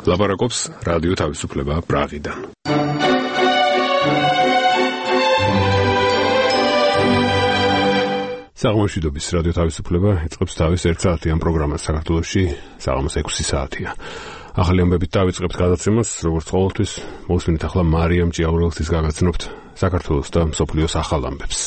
ლაპარაკობს რადიო თავისუფლება პრაღიდან. საღამოშვიდობის რადიო თავისუფლება იწყებს თავის 1 საათიან პროგრამას საქართველოში საღამოს 6 საათია. ახალი ამბებით დავიწყებთ გადაცემას, როგორც ყოველთვის, მოვსმინეთ ახლა მარიამ ჭიაურელთის გაგაცნობთ საქართველოს და მსოფლიოს ახალ ამბებს.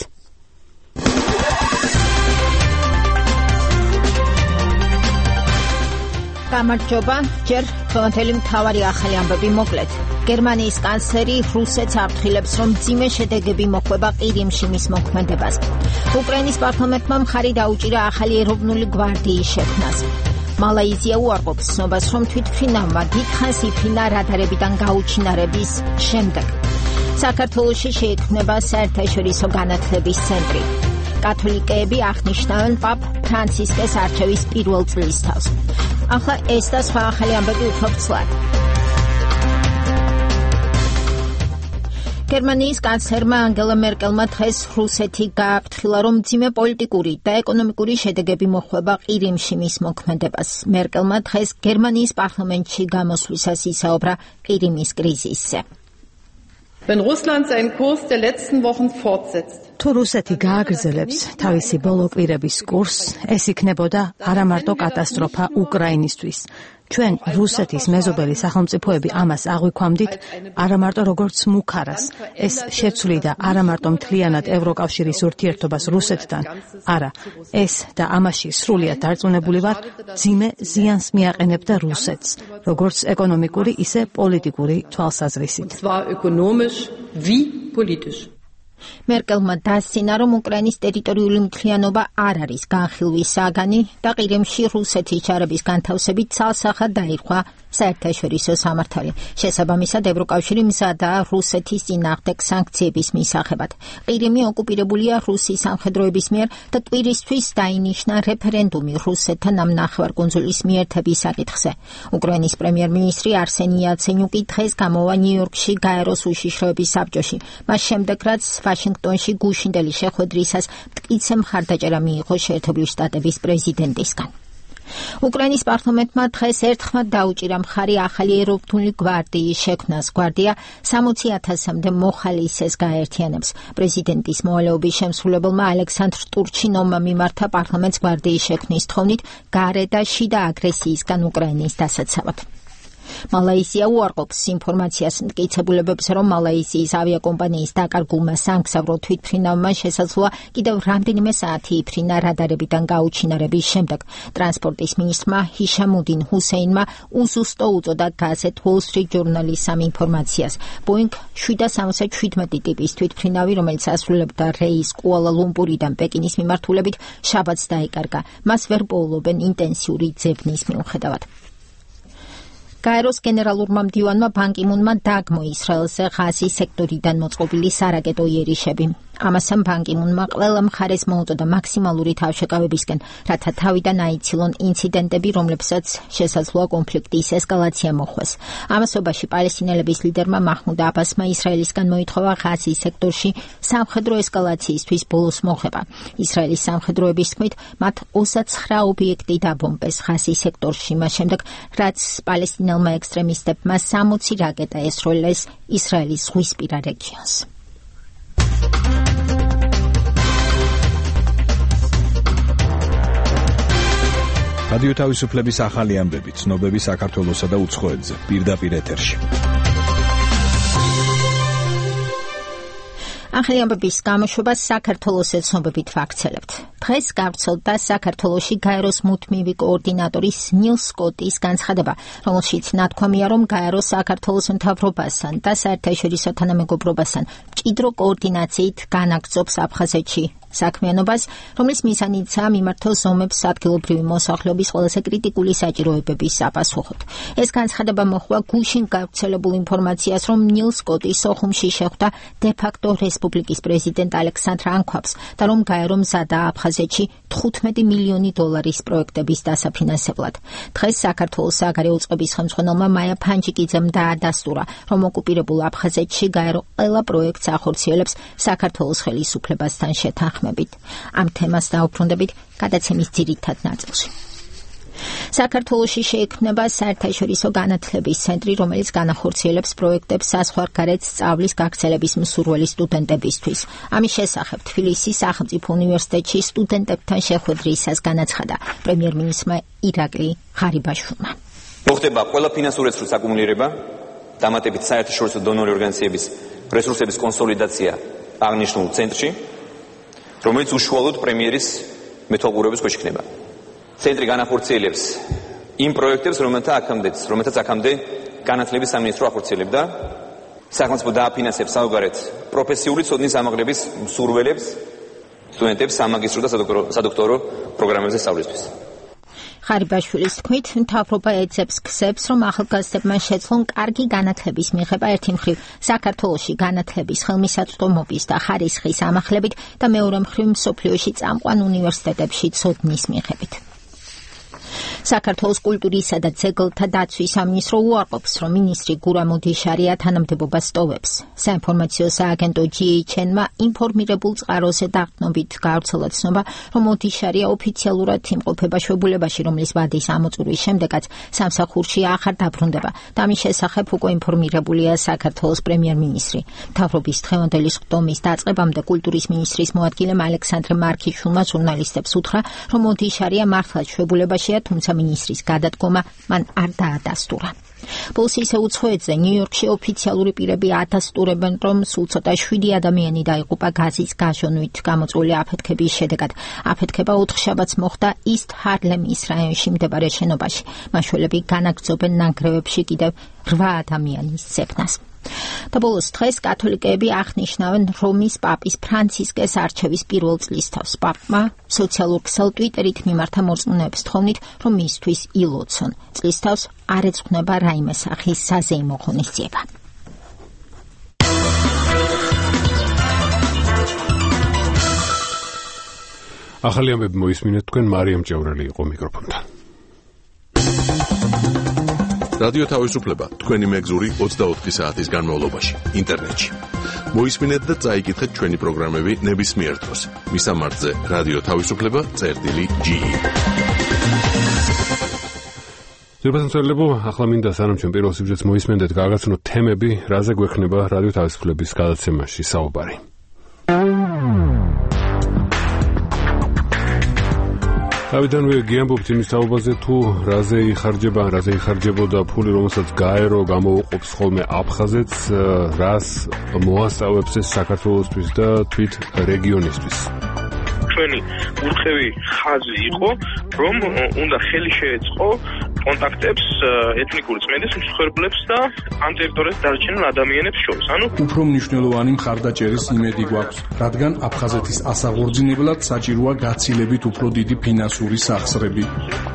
გამარჯობა, ჯერ თვეთელი მთავარი ახალი ამბები მოკლედ. გერმანიის კანცლერი რუსეთს აფრთხილებს, რომ მძიმე შედეგები მოხვდება ყირიმში მის მოქმედებას. უკრაინის პარლამენტმა მხარი დაუჭირა ახალი ეროვნული გვარდიის შექმნას. მალაიზია უარყოფს ცნობას, რომ თვითმფრინავმა დიდხანს იფრინა რადარებიდან გაუჩინარების შემდეგ. საქართველოში შეიქმნება საერთაშორისო განათლების ცენტრი. კათოლიკეები აღნიშნავენ პაპ ფრანცისკეს არჩევის პირველ წლისთავს. ახლა ეს და სხვა ახალი ამბები უფრო ცვლად. გერმანიის კანცლერმა ანგელა მერკელმა დღეს რუსეთი გააფრთხილა, რომ მძიმე პოლიტიკური და ეკონომიკური შედეგები მოხვდება ყირიმში მის მოქმედებას. მერკელმა დღეს გერმანიის პარლამენტში გამოსვლისას ისაუბრა ყირიმის კრიზისზე. Wenn Russland seinen Kurs der letzten Wochen fortsetzt. თუ რუსეთი გააგრძელებს თავისი ბოლო კვირების კურსს, ეს იქნებოდა არა მარტო კატასტროფა უკრაინისთვის. ჩვენ რუსეთის მეზობელი სახელმწიფოები ამას აღვიქვამდით არა მარტო როგორც მუქარას. ეს შეცვლიდა არა მარტო მთლიანად ევროკავშირის ურთიერთობას რუსეთთან, არა, ეს და ამაში სრულიად დარწმუნებული ვარ, მძიმე ზიანს მიაყენებდა რუსეთს, როგორც ეკონომიკური, ისე პოლიტიკური თვალსაზრისით. მერკელმა დასცინა, რომ უკრაინის ტერიტორიული მთლიანობა არ არის განხილვის საგანი და ყირიმში რუსეთის ჯარების განთავსებით ცალსახად დაირქვა საერთაშორისო სამართალი. შესაბამისად, ევროკავშირი მზადაა რუსეთის წინააღმდეგ სანქციების მისაღებად. ყირიმი ოკუპირებულია რუსის სამხედროების მიერ და კვირისთვის დაინიშნა რეფერენდუმი რუსეთთან ამ ნახევარკუნძულის მიერთების საკითხზე. უკრაინის პრემიერ-მინისტრი არსენი იაცენიუკი დღეს გამოვა ნიუ-იორკში გაეროს უშიშროების საბჭოში. მას შემდეგ, რაც ვაშინგტონში გუშინდელი შეხვედრისას მტკიცე მხარდაჭერა მიიღო შეერთებული შტატების პრეზიდენტისგან. უკრაინის პარლამენტმა დღეს ერთხმად დაუჭირა მხარი ახალი ეროვნული გვარდიის შექმნას. გვარდია 60,000-მდე მოხალისეს გაერთიანებს. პრეზიდენტის მოვალეობის შემსრულებელმა ალექსანდრ ტურჩინოვმა მიმართა პარლამენტს გვარდიის შექმნის თხოვნით გარე და შიდა აგრესიისგან უკრაინის დასაცავად. მალაიზია უარყოფს ინფორმაციას მტკიცებულებებს, რომ მალაიზიის ავიაკომპანიის დაკარგულმა სამგზავრო თვითმფრინავმა შესაძლოა კიდევ რამდენიმე საათი იფრინა რადარებიდან გაუჩინარების შემდეგ. ტრანსპორტის მინისტრმა ჰიშამუდინ ჰუსეინმა უზუსტო უწოდა გაზეთ Wall Street Journal-ის ამ ინფორმაციას. Boeing 767 ტიპის თვითმფრინავი, რომელიც ასრულებდა რეისს კუალა-ლუმპურიდან პეკინის მიმართულებით, შაბათს დაიკარგა. მას ვერ პოულობენ ინტენსიური ძებნის მიუხედავად. გაეროს გენერალურმა მდივანმა ბან კი მუნმა დაგმო ისრაელზე ღაზის სექტორიდან მოწყობილი სარაკეტო იერიშები. ამასთან ბან კი მუნმა ყველა მხარეს მოუწოდა მაქსიმალური თავშეკავებისკენ, რათა თავიდან აიცილონ ინციდენტები, რომლებსაც შესაძლოა კონფლიქტის ესკალაცია მოხვეს. ამასობაში პალესტინელების ლიდერმა მაჰმუდ აბასმა ისრაელისგან მოითხოვა ღაზის სექტორში სამხედრო ესკალაციისთვის ბოლოს მოხება. ისრაელის სამხედროების თქმით, მათ 29 ობიექტი დაბომბეს ღაზის სექტორში, მას შემდეგ, რაც პალესტინელმა ექსტრემისტებმა 60 რაკეტა ესროლეს ისრაელის ზღვისპირა რეგიონს. რადიო თავისუფლების ახალი ამბები, ცნობები საქართველოსა და უცხოეთზე, პირდაპირ ეთერში. ახალი ამბების გამოშვებას საქართველოს ცნობებით ვაქცელებთ. დღეს გავრცელდა საქართველოში გაეროს მუდმივი კოორდინატორის ნილ სკოტის განცხადება, რომელშიც ნათქვამია, რომ გაერო საქართველოს მთავრობასთან და საერთაშორისო თანამეგობრობასთან მჭიდრო კოორდინაციით განაგრძობს აფხაზეთში საქმიანობას, რომლის მიზანიცაა მიმართოს ზომებს ადგილობრივი მოსახლეობის ყველაზე კრიტიკული საჭიროებების საპასუხოდ. ეს განცხადება მოხდა გუშინ გავრცელებულ ინფორმაციას, რომ ნილ სკოტი სოხუმში შეხვდა დე-ფაქტო რესპუბლიკის პრეზიდენტ ალექსანდრ ანქვაბს და რომ გაერო მზადაა აფხაზეთში 15 მილიონი დოლარის პროექტების დასაფინანსებლად. დღეს საქართველოს საგარეო წყობის ხელმძღვანელმა მაია ფანჯიკიძემ დაადასტურა, რომ ოკუპირებულ აფხაზეთში გაერო ყველა პროექტს ახორციელებს საქართველოს ხელისუფლებასთან შეთანხმებით. ამ თემას დაუბრუნდებით გადაცემის ძირითად ნაწილში. საქართველოში შეიქმნება საერთაშორისო განათლების ცენტრი, რომელიც განახორციელებს პროექტებს საზღვარგარეთ სწავლის გაგრძელების მსურველი სტუდენტებისთვის. ამის შესახებ თბილისის სახელმწიფო უნივერსიტეტში სტუდენტებთან შეხვედრისას განაცხადა პრემიერ-მინისტრმა ირაკლი ღარიბაშვილმა. მოხდება ყველა ფინანსური რესურსის აკუმულირება, დამატებით საერთაშორისო დონორი ორგანიზაციების რესურსების კონსოლიდაცია აღნიშნულ ცენტრში, რომელიც უშუალოდ პრემიერის მეთვალყურეობის ქვეშ იქნება. ცენტრი განახორციელებს იმ პროექტებს, რომელთაც აქამდე განათლების სამინისტრო ახორციელებდა, სახელმწიფო დააფინანსებს საოგარეთ პროფესიული ცოდნის ამაღლების მსურველებს, სტუდენტებს სამაგისტრო და სადოქტორო პროგრამებზე სწავლისთვის. ღარიბაშვილის თქმით, მთავრობა ეძებს გზებს, რომ ახალგაზრდებმა შეძლონ კარგი განათლების მიღება ერთი მხრივ საქართველოში განათლების ხელმისაწვდომობის და ხარისხის ამაღლებით და მეორე მხრივ მსოფლიოში წამყვან უნივერსიტეტებში ცოდნის მიღებით. საქართველოს კულტურისა და ძეგლთა დაცვის სამინისტრო უარყოფს, რომ მინისტრი გურამ ოდიშარია თანამდებობას ტოვებს. საინფორმაციო სააგენტო GHN-მა ინფორმირებულ წყაროზე დაყრდნობით გავრცელა ცნობა, რომ ოდიშარია ოფიციალურად იმყოფება შვებულებაში, რომლის ვადის ამოწურვის შემდეგაც სამსახურში აღარ დაბრუნდება. და ამის შესახებ უკვე ინფორმირებულია საქართველოს პრემიერ-მინისტრი. მთავრობის დღევანდელი სხდომის დაწყებამდე კულტურის მინისტრის მოადგილემ ალექსანდრე მარქიშვილმა ჟურნალისტებს უთხრა, რომ ოდიშარია მართლაც შვებულებაშია, თუმცა მინისტრის გადადგომა მან არ დაადასტურა. ბოლოს ისე უცხოეთზე ნიუ-იორკში ოფიციალური პირები ადასტურებენ, რომ სულ ცოტა 7 ადამიანი დაიღუპა გაზის გაჟონვით გამოწვეული აფეთქების შედეგად. აფეთქება ოთხშაბათს მოხდა ისტ ჰარლემის რაიონში მდებარე შენობაში. მაშველები განაგრძობენ ნანგრევებში კიდევ 8 ადამიანის ძებნას. და ბოლოს დღეს კათოლიკეები აღნიშნავენ რომის პაპის ფრანცისკეს არჩევის პირველ წლისთავს. პაპმა სოციალურ ქსელ ტვიტერით მიმართა მორწმუნეებს თხოვნით, რომ მისთვის ილოცონ. წლისთავს არ ეძღვნება რაიმე სახის საზეიმო ღონისძიება. ახალი ამბები მოისმინეთ თქვენ, მარიამ ჭევრელი იყო მიკროფონთან. რადიო თავისუფლება თქვენი მეგზური 24 საათის განმავლობაში ინტერნეტში. მოისმინეთ და წაიკითხეთ ჩვენი პროგრამები ნებისმიერ დროს. მისამართზე რადიო თავისუფლება.ge. ზურბასმცველებო, ახლა მინდა სანამ ჩვენ პირველ სიუჟეტს მოისმენდეთ, გააგაცნოთ თემები, რაზე გვექნება რადიო თავისუფლების გადაცემაში საუბარი. თავიდანვე გიამბობთ იმის თაობაზე, თუ რაზე იხარჯებოდა ფული, რომელსაც გაერო გამოუყოფს ხოლმე აფხაზეთს, რას მოასწავებს ეს საქართველოსთვის და თვით რეგიონისთვის. ჩვენი ურხევი ხაზი იყო, რომ უნდა ხელი შეეწყო კონტაქტებს ეთნიკური წმენდის მსხვერპლებს და ამ ტერიტორიაზე დარჩენილ ადამიანებს შორის. უფრო მნიშვნელოვანი მხარდაჭერის იმედი გვაქვს, რადგან აფხაზეთის ასაღორძინებლად საჭიროა გაცილებით უფრო დიდი ფინანსური სახსრები.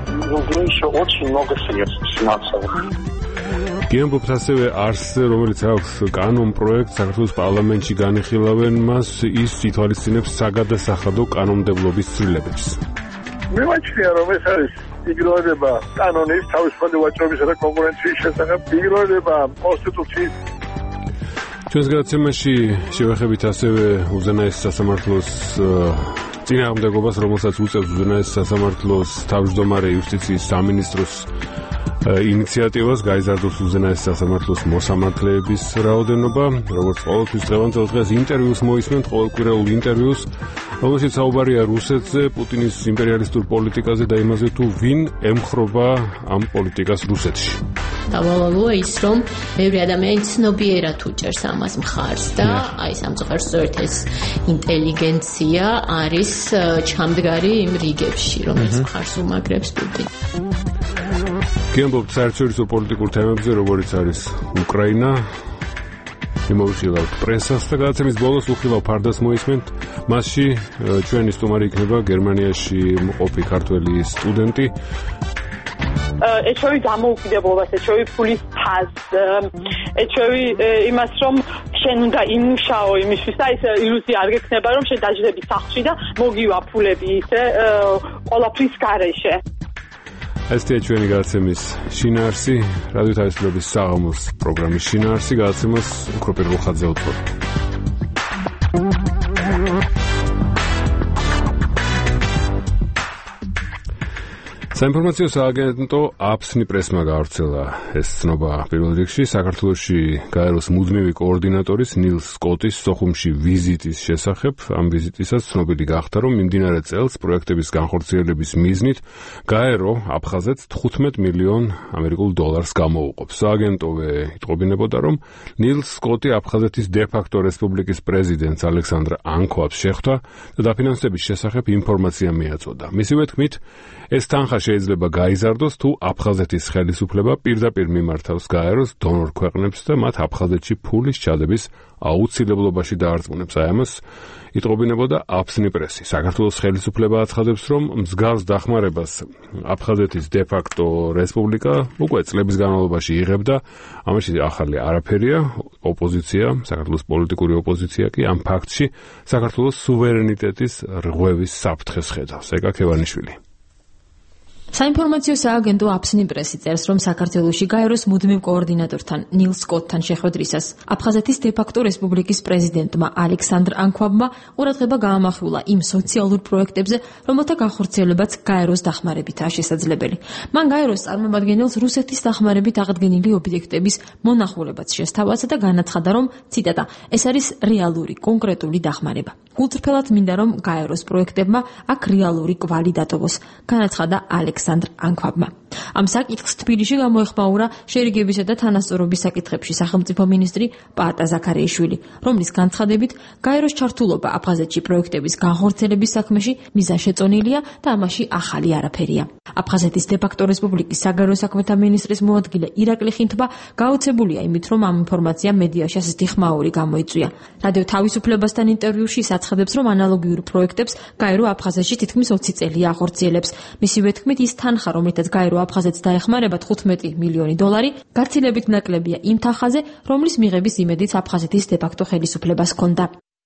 გიამბობთ ასევე არსზე, რომელიც აქვს კანონ პროექტს საქართველოს პარლამენტში განიხილავენ მას, ის ითვალისწინებს საგადასახადო კანონმდებლობის ცვლილებებს. მე ვაჩვია, რომ ეს არის იგნორება კანონის, თავისუფალი ვაჭრობისა და კონკურენციის შესახებ, იგნორება კონსტიტუციის. ჩვენს გადაცემაში შევეხებით ასევე უზენაეს სასამართლოს წინააღმდეგობას, რომელსაც უწევს უზენაეს სასამართლოს თავმჯდომარე იუსტიციის სამინისტროს ინიციატივას გაიზარდოს უზენაეს სასამართლოს მოსამართლეების რაოდენობა. როგორც ყოველთვის დღევანდელ დღეს ინტერვიუს მოისმენთ, ყოველკვირეულ ინტერვიუს, რომელშიც საუბარია რუსეთზე, პუტინის იმპერიალისტურ პოლიტიკაზე და იმაზე, თუ ვინ ემხრობა ამ პოლიტიკას რუსეთში. დავალალოა ის, რომ ბევრი ადამიანი ცნობიერად უჭერს ამას მხარს და აი სამწუხაროდ სწორედ ეს ინტელიგენცია არის ჩამდგარი იმ რიგებში, რომელიც მხარს უმაგრებს პუტინს. გიამბობთ საერთაშორისო პოლიტიკურ თემებზე, როგორიც არის უკრაინა. მიმოვიხილავთ პრესას და გადაცემის ბოლოს უხილავ ფარდას მოისმენთ. მასში ჩვენი სტუმარი იქნება გერმანიაში მყოფი ქართველი სტუდენტი. ეჩვევი დამოუკიდებლობას, ეჩვევი ფულის ფასს, ეჩვევი იმას, რომ შენ უნდა იმუშაო იმისთვის და ეს ილუზია არ გექნება, რომ შენ დაждები სახლში და მოგივა ფულები ისე ყველაფრის გარეშე. ესეა ჩვენი გადაცემის შინაარსი, რადიო თავისუფლების საღამოს პროგრამის შინაარსი, გადაცემას უფრო პირველ ხაზზე უთხრობ. საინფორმაციო სააგენტო აფსნი პრესმა გავრცელა ეს ცნობა პირველ რიგში საქართველოში გაეროს მუდმივი კოორდინატორის ნილს სკოტის სოხუმში ვიზიტის შესახებ. ამ ვიზიტისას ცნობილი გახდა, რომ მიმდინარე წელს პროექტების განხორციელების მიზნით გაერო აფხაზეთს 15 მილიონ ამერიკულ დოლარს გამოუყოფს. სააგენტოვე იტყობინებოდა, რომ ნილს სკოტი აფხაზეთის დე-ფაქტო რესპუბლიკის პრეზიდენტს ალექსანდრ ანქვაბს შეხვდა და დაფინანსების შესახებ ინფორმაცია მიაწოდა. მისივე თქმით, ეს თანხა შეიძლება გაიზარდოს, თუ აფხაზეთის ხელისუფლება პირდაპირ მიმართავს გაეროს დონორ ქვეყნებს და მათ აფხაზეთში ფულის ჩადების აუცილებლობაში დაარწმუნებს. აი ამას იტყობინებოდა აფსნი პრესი. საქართველოს ხელისუფლება აცხადებს, რომ მსგავს დახმარებას აფხაზეთის დე-ფაქტო რესპუბლიკა უკვე წლების განმავლობაში იღებდა. ამაში ახალი არაფერია. ოპოზიცია, საქართველოს პოლიტიკური ოპოზიცია კი ამ ფაქტში საქართველოს სუვერენიტეტის რღვევის საფრთხეს ხედავს. ეკა ქევანიშვილი. საინფორმაციო სააგენტო აფსნი პრესი წერს, რომ საქართველოში გაეროს მუდმივ კოორდინატორთან ნილს სკოტთან შეხვედრისას აფხაზეთის დე-ფაქტო რესპუბლიკის პრეზიდენტმა ალექსანდრ ანქვაბმა ყურადღება გაამახვილა იმ სოციალურ პროექტებზე, რომელთა განხორციელებაც გაეროს დახმარებითაა შესაძლებელი. მან გაეროს წარმომადგენელს რუსეთის დახმარებით აღდგენილი ობიექტების მონახულებაც შესთავაზა და განაცხადა, რომ ციტატა ეს არის რეალური, კონკრეტული დახმარება. გულწრფელად მინდა, რომ გაეროს პროექტებმა აქ რეალური კვალი დატოვოს, განაცხადა ალექსანდრ ანქვაბმა. ამ საკითხს თბილისში გამოეხმაურა შერიგებისა და თანასწორობის საკითხებში სახელმწიფო მინისტრი პაატა ზაქარიაშვილი, რომლის განცხადებით გაეროს ჩართულობა აფხაზეთში პროექტების განხორციელების საქმეში მიზანშეწონილია და ამაში ახალი არაფერია. აფხაზეთის დე-ფაქტო რესპუბლიკის საგარეო საქმეთა მინისტრის მოადგილე ირაკლი ხინთბა გაოცებულია იმით, რომ ამ ინფორმაციამ მედიაში ასეთი ხმაური გამოიწვია. რადიო თავისუფლებასთან ინტერვიუში აცხადებს, რომ ანალოგიურ პროექტებს გაერო აფხაზეთში თითქმის 20 წელია ახორციელებს. მისივე თქმით, ის თანხა, რომლითაც გაერო აფხაზეთს დაეხმარება 15 მილიონი დოლარი, გაცილებით ნაკლებია იმ თანხაზე, რომლის მიღების იმედიც აფხაზეთის დე-ფაქტო ხელისუფლებას ჰქონდა.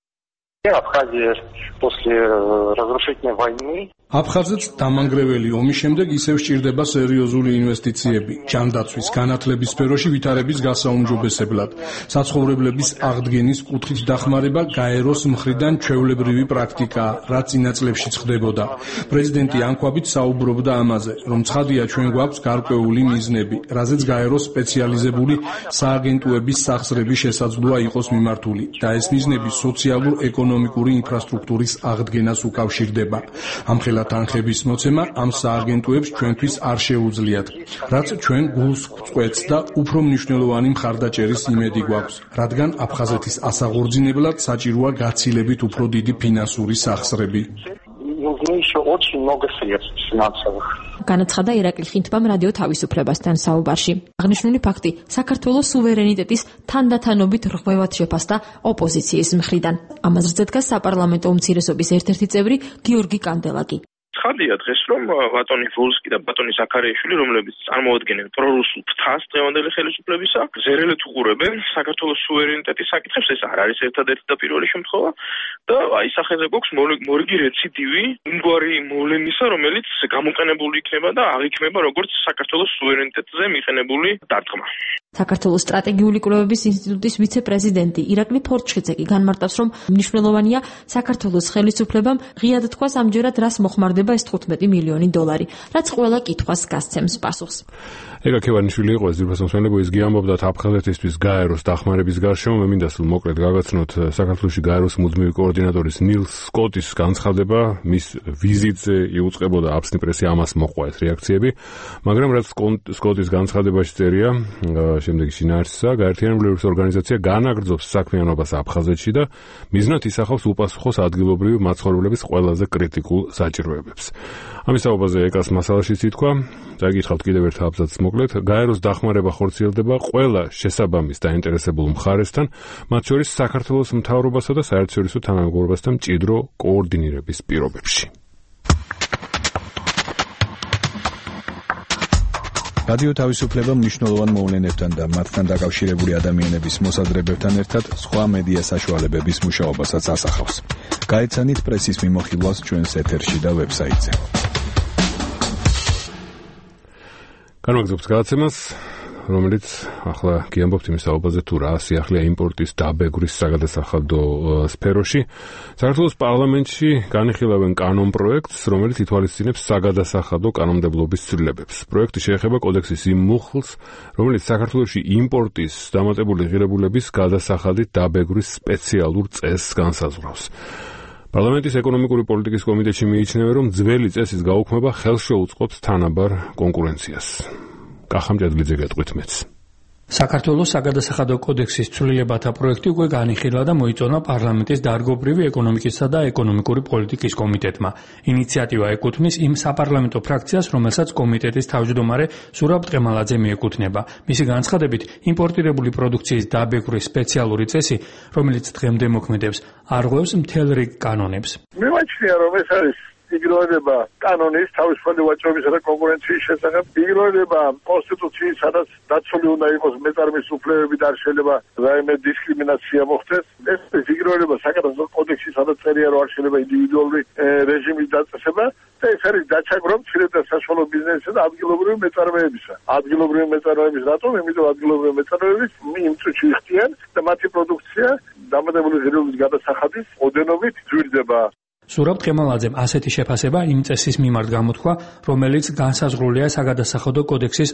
აფხაზეთს დამანგრეველი ომის შემდეგ ისევ სჭირდება სერიოზული ინვესტიციები, ჯანდაცვის, განათლების სფეროში ვითარების გასაუმჯობესებლად. საცხოვრებლების აღდგენის კუთხით დახმარება გაეროს მხრიდან ჩვეულებრივი პრაქტიკაა, რაც წინა წლებშიც ხდებოდა. პრეზიდენტი ანქვაბით საუბრობდა ამაზე, რომ ცხადია ჩვენ გვაქვს გარკვეული მიზნები, რაზეც გაეროს სპეციალიზებული სააგენტოების სახსრები შესაძლოა იყოს მიმართული და ეს მიზნები სოციალურ-ეკონომიკური ინფრასტრუქტურის აღდგენას უკავშირდება. ამხელა თანხების მოცემა ამ სააგენტოებს ჩვენთვის არ შეუძლიათ, რაც ჩვენ გულს გვწყვეტს და უფრო მნიშვნელოვანი მხარდაჭერის იმედი გვაქვს, რადგან აფხაზეთის ასაღორძინებლად საჭიროა გაცილებით უფრო დიდი ფინანსური სახსრები. განაცხადა ირაკლი ხინთბამ რადიო თავისუფლებასთან საუბარში. აღნიშნული ფაქტი საქართველოს სუვერენიტეტის თანდათანობით რღვევად შეფასდა ოპოზიციის მხრიდან. ამაზრზე დგას საპარლამენტო უმცირესობის ერთ-ერთი წევრი გიორგი კანდელაკი. ცხადია დღეს, რომ ბატონი ვოლსკი და ბატონი ზაქარიაშვილი, რომლებიც წარმოადგენენ პრორუსულ ფრთას დღევანდელი ხელისუფლებისა, ზერელეთ უყურებენ საქართველოს სუვერენიტეტის საკითხებს. ეს არ არის ერთადერთი და პირველი შემთხვევა და აი სახეზე გვაქვს მორიგი რეციდივი იმგვარი მოვლენისა, რომელიც გამოყენებული იქნება და აღიქმება როგორც საქართველოს სუვერენიტეტზე მიყენებული დარტყმა. საქართველოს სტრატეგიული კვლევების ინსტიტუტის ვიცე-პრეზიდენტი ირაკლი ფორჩხიძე კი განმარტავს, რომ მნიშვნელოვანია საქართველოს ხელისუფლებამ ღიად თქვას ამჯერად რას მოხმარდება ეს 15 მილიონი დოლარი, რაც ყველა კითხვას გასცემს პასუხს. ეკა ქევანიშვილი იყო ეს ძირფას მოსმენები, ის გიამბობდა აფხაზეთისთვის გაეროს დახმარების გარშემო. მე მინდა სულ მოკლედ გაგაცნოთ საქართველოში გაეროს მუდმივი კოორდინატორის ნილს სკოტის განცხადება, მის ვიზიტზე იუწყებოდა აფსნი პრესი, ამას მოყვა ეს რეაქციები, მაგრამ რაც სკოტის განცხადებაში წერია, შემდეგი შინაარსია, გაერთიანებულების ორგანიზაცია განაგრძობს საქმიანობას აფხაზეთში და მიზნად ისახავს უპასუხოს ადგილობრივი მაცხოვრებლების ყველაზე კრიტიკულ საჭიროებებს. ამის საუბარზე ეკას მასალაშიც ითქვა, წაგითხავთ კიდევ ერთ აბზაცს მოკლედ, გაეროს დახმარება ხორციელდება ყველა შესაბამის დაინტერესებულ მხარესთან, მათ შორის საქართველოს მთავრობასა და საერთაშორისო თანამეგობრობასთან მჭიდრო კოორდინირების პირობებში. რადიო თავისუფლება მნიშვნელოვან მოვლენებთან და მათთან დაკავშირებული ადამიანების მოსაზრებებთან ერთად სხვა მედია საშუალებების მუშაობასაც ასახავს. გაეცანით პრესის მიმოხილვას ჩვენს ეთერში და ვებსაიტზე. განვაგრძობთ გადაცემას. რომელიც ახლა გიამბობთ იმის საუბარზე თუ რა სიახლეა იმპორტის დაბეგრის საგადასახადო სფეროში. საქართველოს პარლამენტში განიხილავენ კანონპროექტს, რომელიც ითვალისწინებს საგადასახადო კანონმდებლობის ცვლილებებს. პროექტი შეეხება კოდექსის იმ მუხლს, რომელიც საქართველოში იმპორტის დამატებული ღირებულების გადასახადით დაბეგრის სპეციალურ წესს განსაზღვრავს. პარლამენტის ეკონომიკური პოლიტიკის კომიტეტში მიიჩნევენ, რომ ძველი წესის გაუქმება ხელს შეუწყობს თანაბარ კონკურენციას. კახამჭედლიძე გეტყვით მეც. საქართველოს საგადასახადო კოდექსის ცვლილებათა პროექტი უკვე განიხილა და მოიწონა პარლამენტის დარგობრივი ეკონომიკისა და ეკონომიკური პოლიტიკის კომიტეტმა. ინიციატივა ეკუთვნის იმ საპარლამენტო ფრაქციას, რომელსაც კომიტეტის თავმჯდომარე ზურაბ ტყემალაძე მიეკუთვნება. მისი განცხადებით, იმპორტირებული პროდუქციის დაბეგრის სპეციალური წესი, რომელიც დღემდე მოქმედებს, არღვევს მთელ რიგ კანონებს. მივაჩნია, რომ ეს არის იგნორება კანონის თავისუფალი ვაჭრობისა და კონკურენციის შესახებ, იგნორება კონსტიტუციის, სადაც დაცული უნდა იყოს მეწარმის უფლებები და არ შეიძლება რაიმე დისკრიმინაცია მოხდეს. ეს იგნორება საკადასტრო კოდექსში, სადაც წერია, რომ არ შეიძლება ინდივიდუალური რეჟიმის დაწესება და ეს არის დაჩაგვრა მცირე და საშუალო ბიზნესისა და ადგილობრივი მეწარმეებისა. ადგილობრივი მეწარმეების რატომ? იმიტომ ადგილობრივი მეწარმეები იმ წუთში იხდიან და მათი პროდუქცია დამატებული ღირებულების გადასახადის ოდენობით ძვირდება. ზურაბ ტყემალაძემ ასეთი შეფასება იმ წესის მიმართ გამოთქვა, რომელიც განსაზღვრულია საგადასახადო კოდექსის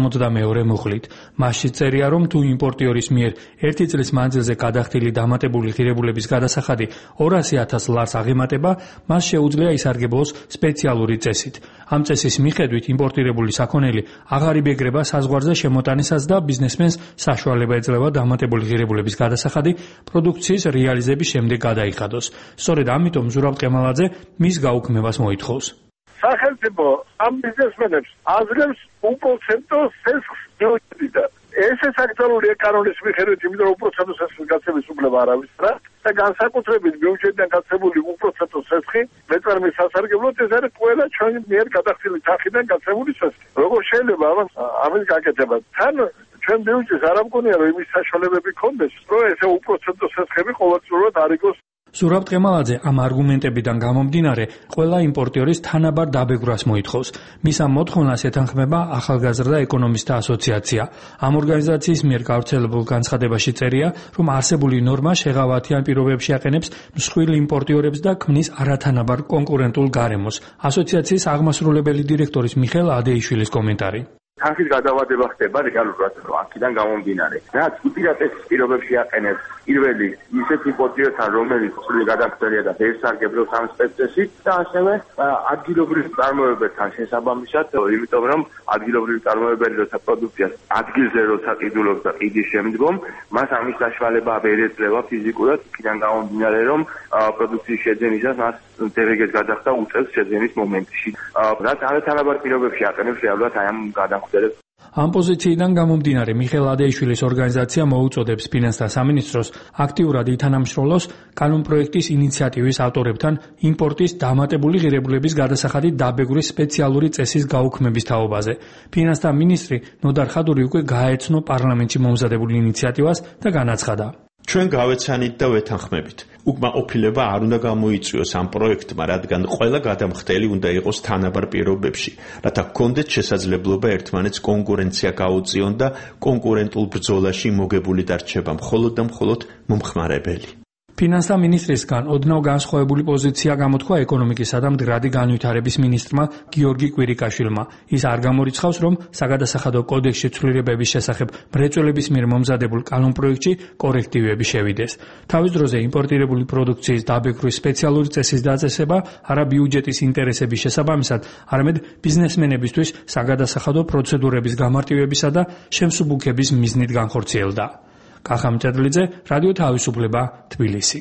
162 მუხლით. მასში წერია, რომ თუ იმპორტიორის მიერ 1 წლის მანძილზე გადახდილი დამატებული ღირებულების გადასახადი 200,000 ლარს აღემატება, მას შეუძლია ისარგებლოს სპეციალური წესით. ამ წესის მიხედვით იმპორტირებული საქონელი აღარ იბეგრება საზღვარზე შემოტანისას და ბიზნესმენს საშუალება ეძლევა დამატებული ღირებულების გადასახადი პროდუქციის რეალიზების შემდეგ გადაიხადოს. სწორედ ამიტომ ზურაბ ტყემალაძე მის გაუქმებას მოითხოვს. სახელმწიფო ამ ბიზნესმენებს აძლევს უპროცენტო სესხს მიუჭიდათ. ეს აკრძალულია კანონის მიხედვით, იმიტომ რომ უპროცენტო სესხის გაცემის უფლება არავის რა და განსაკუთრებით ბიუჯეტიდან გაცემული უპროცენტო სესხი მეწარმის სასარგებლოდ ეს არის ყველა ჩვენი მიერ გადახდილი თანხიდან გაცემული სესხი. როგორ შეიძლება ამის გაკეთება? თან ჩვენ ბიუჯეტს არ ამგონია რომ იმის საშუალებები ქონდეს, რომ ესე უპროცენტო სესხები ყოველწლიურად არ იყოს. ზურაბ ტყემალაძე ამ არგუმენტებიდან გამომდინარე ყველა იმპორტიორის თანაბარ დაბეგრას მოითხოვს. მის ამ მოთხოვნას ეთანხმება ახალგაზრდა ეკონომისტთა ასოციაცია. ამ ორგანიზაციის მიერ გავრცელებულ განცხადებაში წერია, რომ არსებული ნორმა შეღავათიან პირობებში აყენებს მსხვილ იმპორტიორებს და ქმნის არათანაბარ კონკურენტულ გარემოს. ასოციაციის აღმასრულებელი დირექტორის მიხეილ ადეიშვილის კომენტარი. თანხის გადავადება ხდება რეგულარულად, აქედან გამომდინარე. რაც უპირატესობის პირობებში აყენებს პირველი ისეთ იმპორტიორთან, რომელიც სრული გადახდელია და ვერ სარგებლობს ამ სპეციფიკით და ასევე ადგილობრივ წარმოებებთან შესაბამისად, იმიტომ რომ ადგილობრივი წარმოებები როცა პროდუქციას ადგილზე როცა ყიდულობს და ყიდის შემდგომ, მას ამის საშუალება ვერ ეძლევა ფიზიკურად, იქიდან გამომდინარე, რომ პროდუქციის შეძენისას მას დერეგეს გადახდა უწევს შეძენის მომენტში. რაც არათანაბარ პირობებში აყენებს რეალურად აი ამ გადახდელებს. ამ პოზიციიდან გამომდინარე, მიხეილ ადეიშვილის ორგანიზაცია მოუწოდებს ფინანსთა სამინისტროს აქტიურად ითანამშრომლოს კანონპროექტის ინიციატივის ავტორებთან იმპორტის დამატებული ღირებულების გადასახადით დაბეგრის სპეციალური წესის გაუქმების თაობაზე. ფინანსთა მინისტრი ნოდარ ხადური უკვე გაეცნო პარლამენტში მომზადებულ ინიციატივას და განაცხადა. ჩვენ გავეცანით და ვეთანხმებით. უკმაყოფილება არ უნდა გამოიწვიოს ამ პროექტმა, რადგან ყველა გადამხდელი უნდა იყოს თანაბარ პირობებში, რათა ჰქონდეთ შესაძლებლობა ერთმანეთს კონკურენცია გაუწიონ და კონკურენტულ ბრძოლაში მოგებული დარჩება მხოლოდ და მხოლოდ მომხმარებელი. ფინანსთა მინისტრისგან ოდნავ განსხვავებული პოზიცია გამოთქვა ეკონომიკისა და მდგრადი განვითარების მინისტრმა გიორგი კვირიკაშვილმა. ის არ გამორიცხავს, რომ საგადასახადო კოდექსში ცვლილებების შესახებ მრეწველების მიერ მომზადებულ კანონპროექტში კორექტივები შევიდეს. თავის დროზე იმპორტირებული პროდუქციის დაბეგრის სპეციალური წესის დაწესება არა ბიუჯეტის ინტერესების შესაბამისად, არამედ ბიზნესმენებისთვის საგადასახადო პროცედურების გამარტივებისა და შემსუბუქების მიზნით განხორციელდა. კახამჭედლიძე, რადიო თავისუფლება, თბილისი.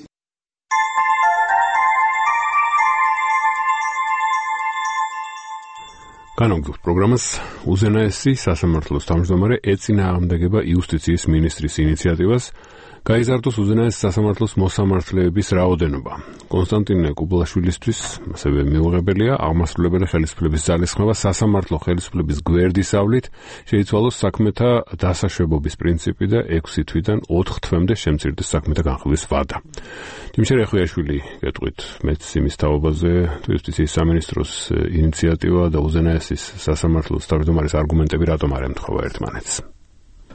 განაგრძობთ პროგრამას. უზენაესი სასამართლოს თავმჯდომარე ეწინააღმდეგება იუსტიციის მინისტრის ინიციატივას გაიზარდოს უზენაეს სასამართლოს მოსამართლეების რაოდენობა. კონსტანტინე კუბლაშვილისთვის ასევე მიუღებელია აღმასრულებელი ხელისუფლების ძალისხმევა სასამართლო ხელისუფლების გვერდისავლით შეიცვალოს საქმეთა დასაშვებობის პრინციპი და 6 თვიდან 4 თვემდე შემცირდეს საქმეთა განხილვის ვადა. თიმშენ ხვიაშვილი გეტყვით მეც იმის თაობაზე თუ იუსტიციის სამინისტროს ინიციატივა და უზენაესის სასამართლოს თავმჯდომარის არგუმენტები რატომ არ ემთხვევა ერთმანეთს.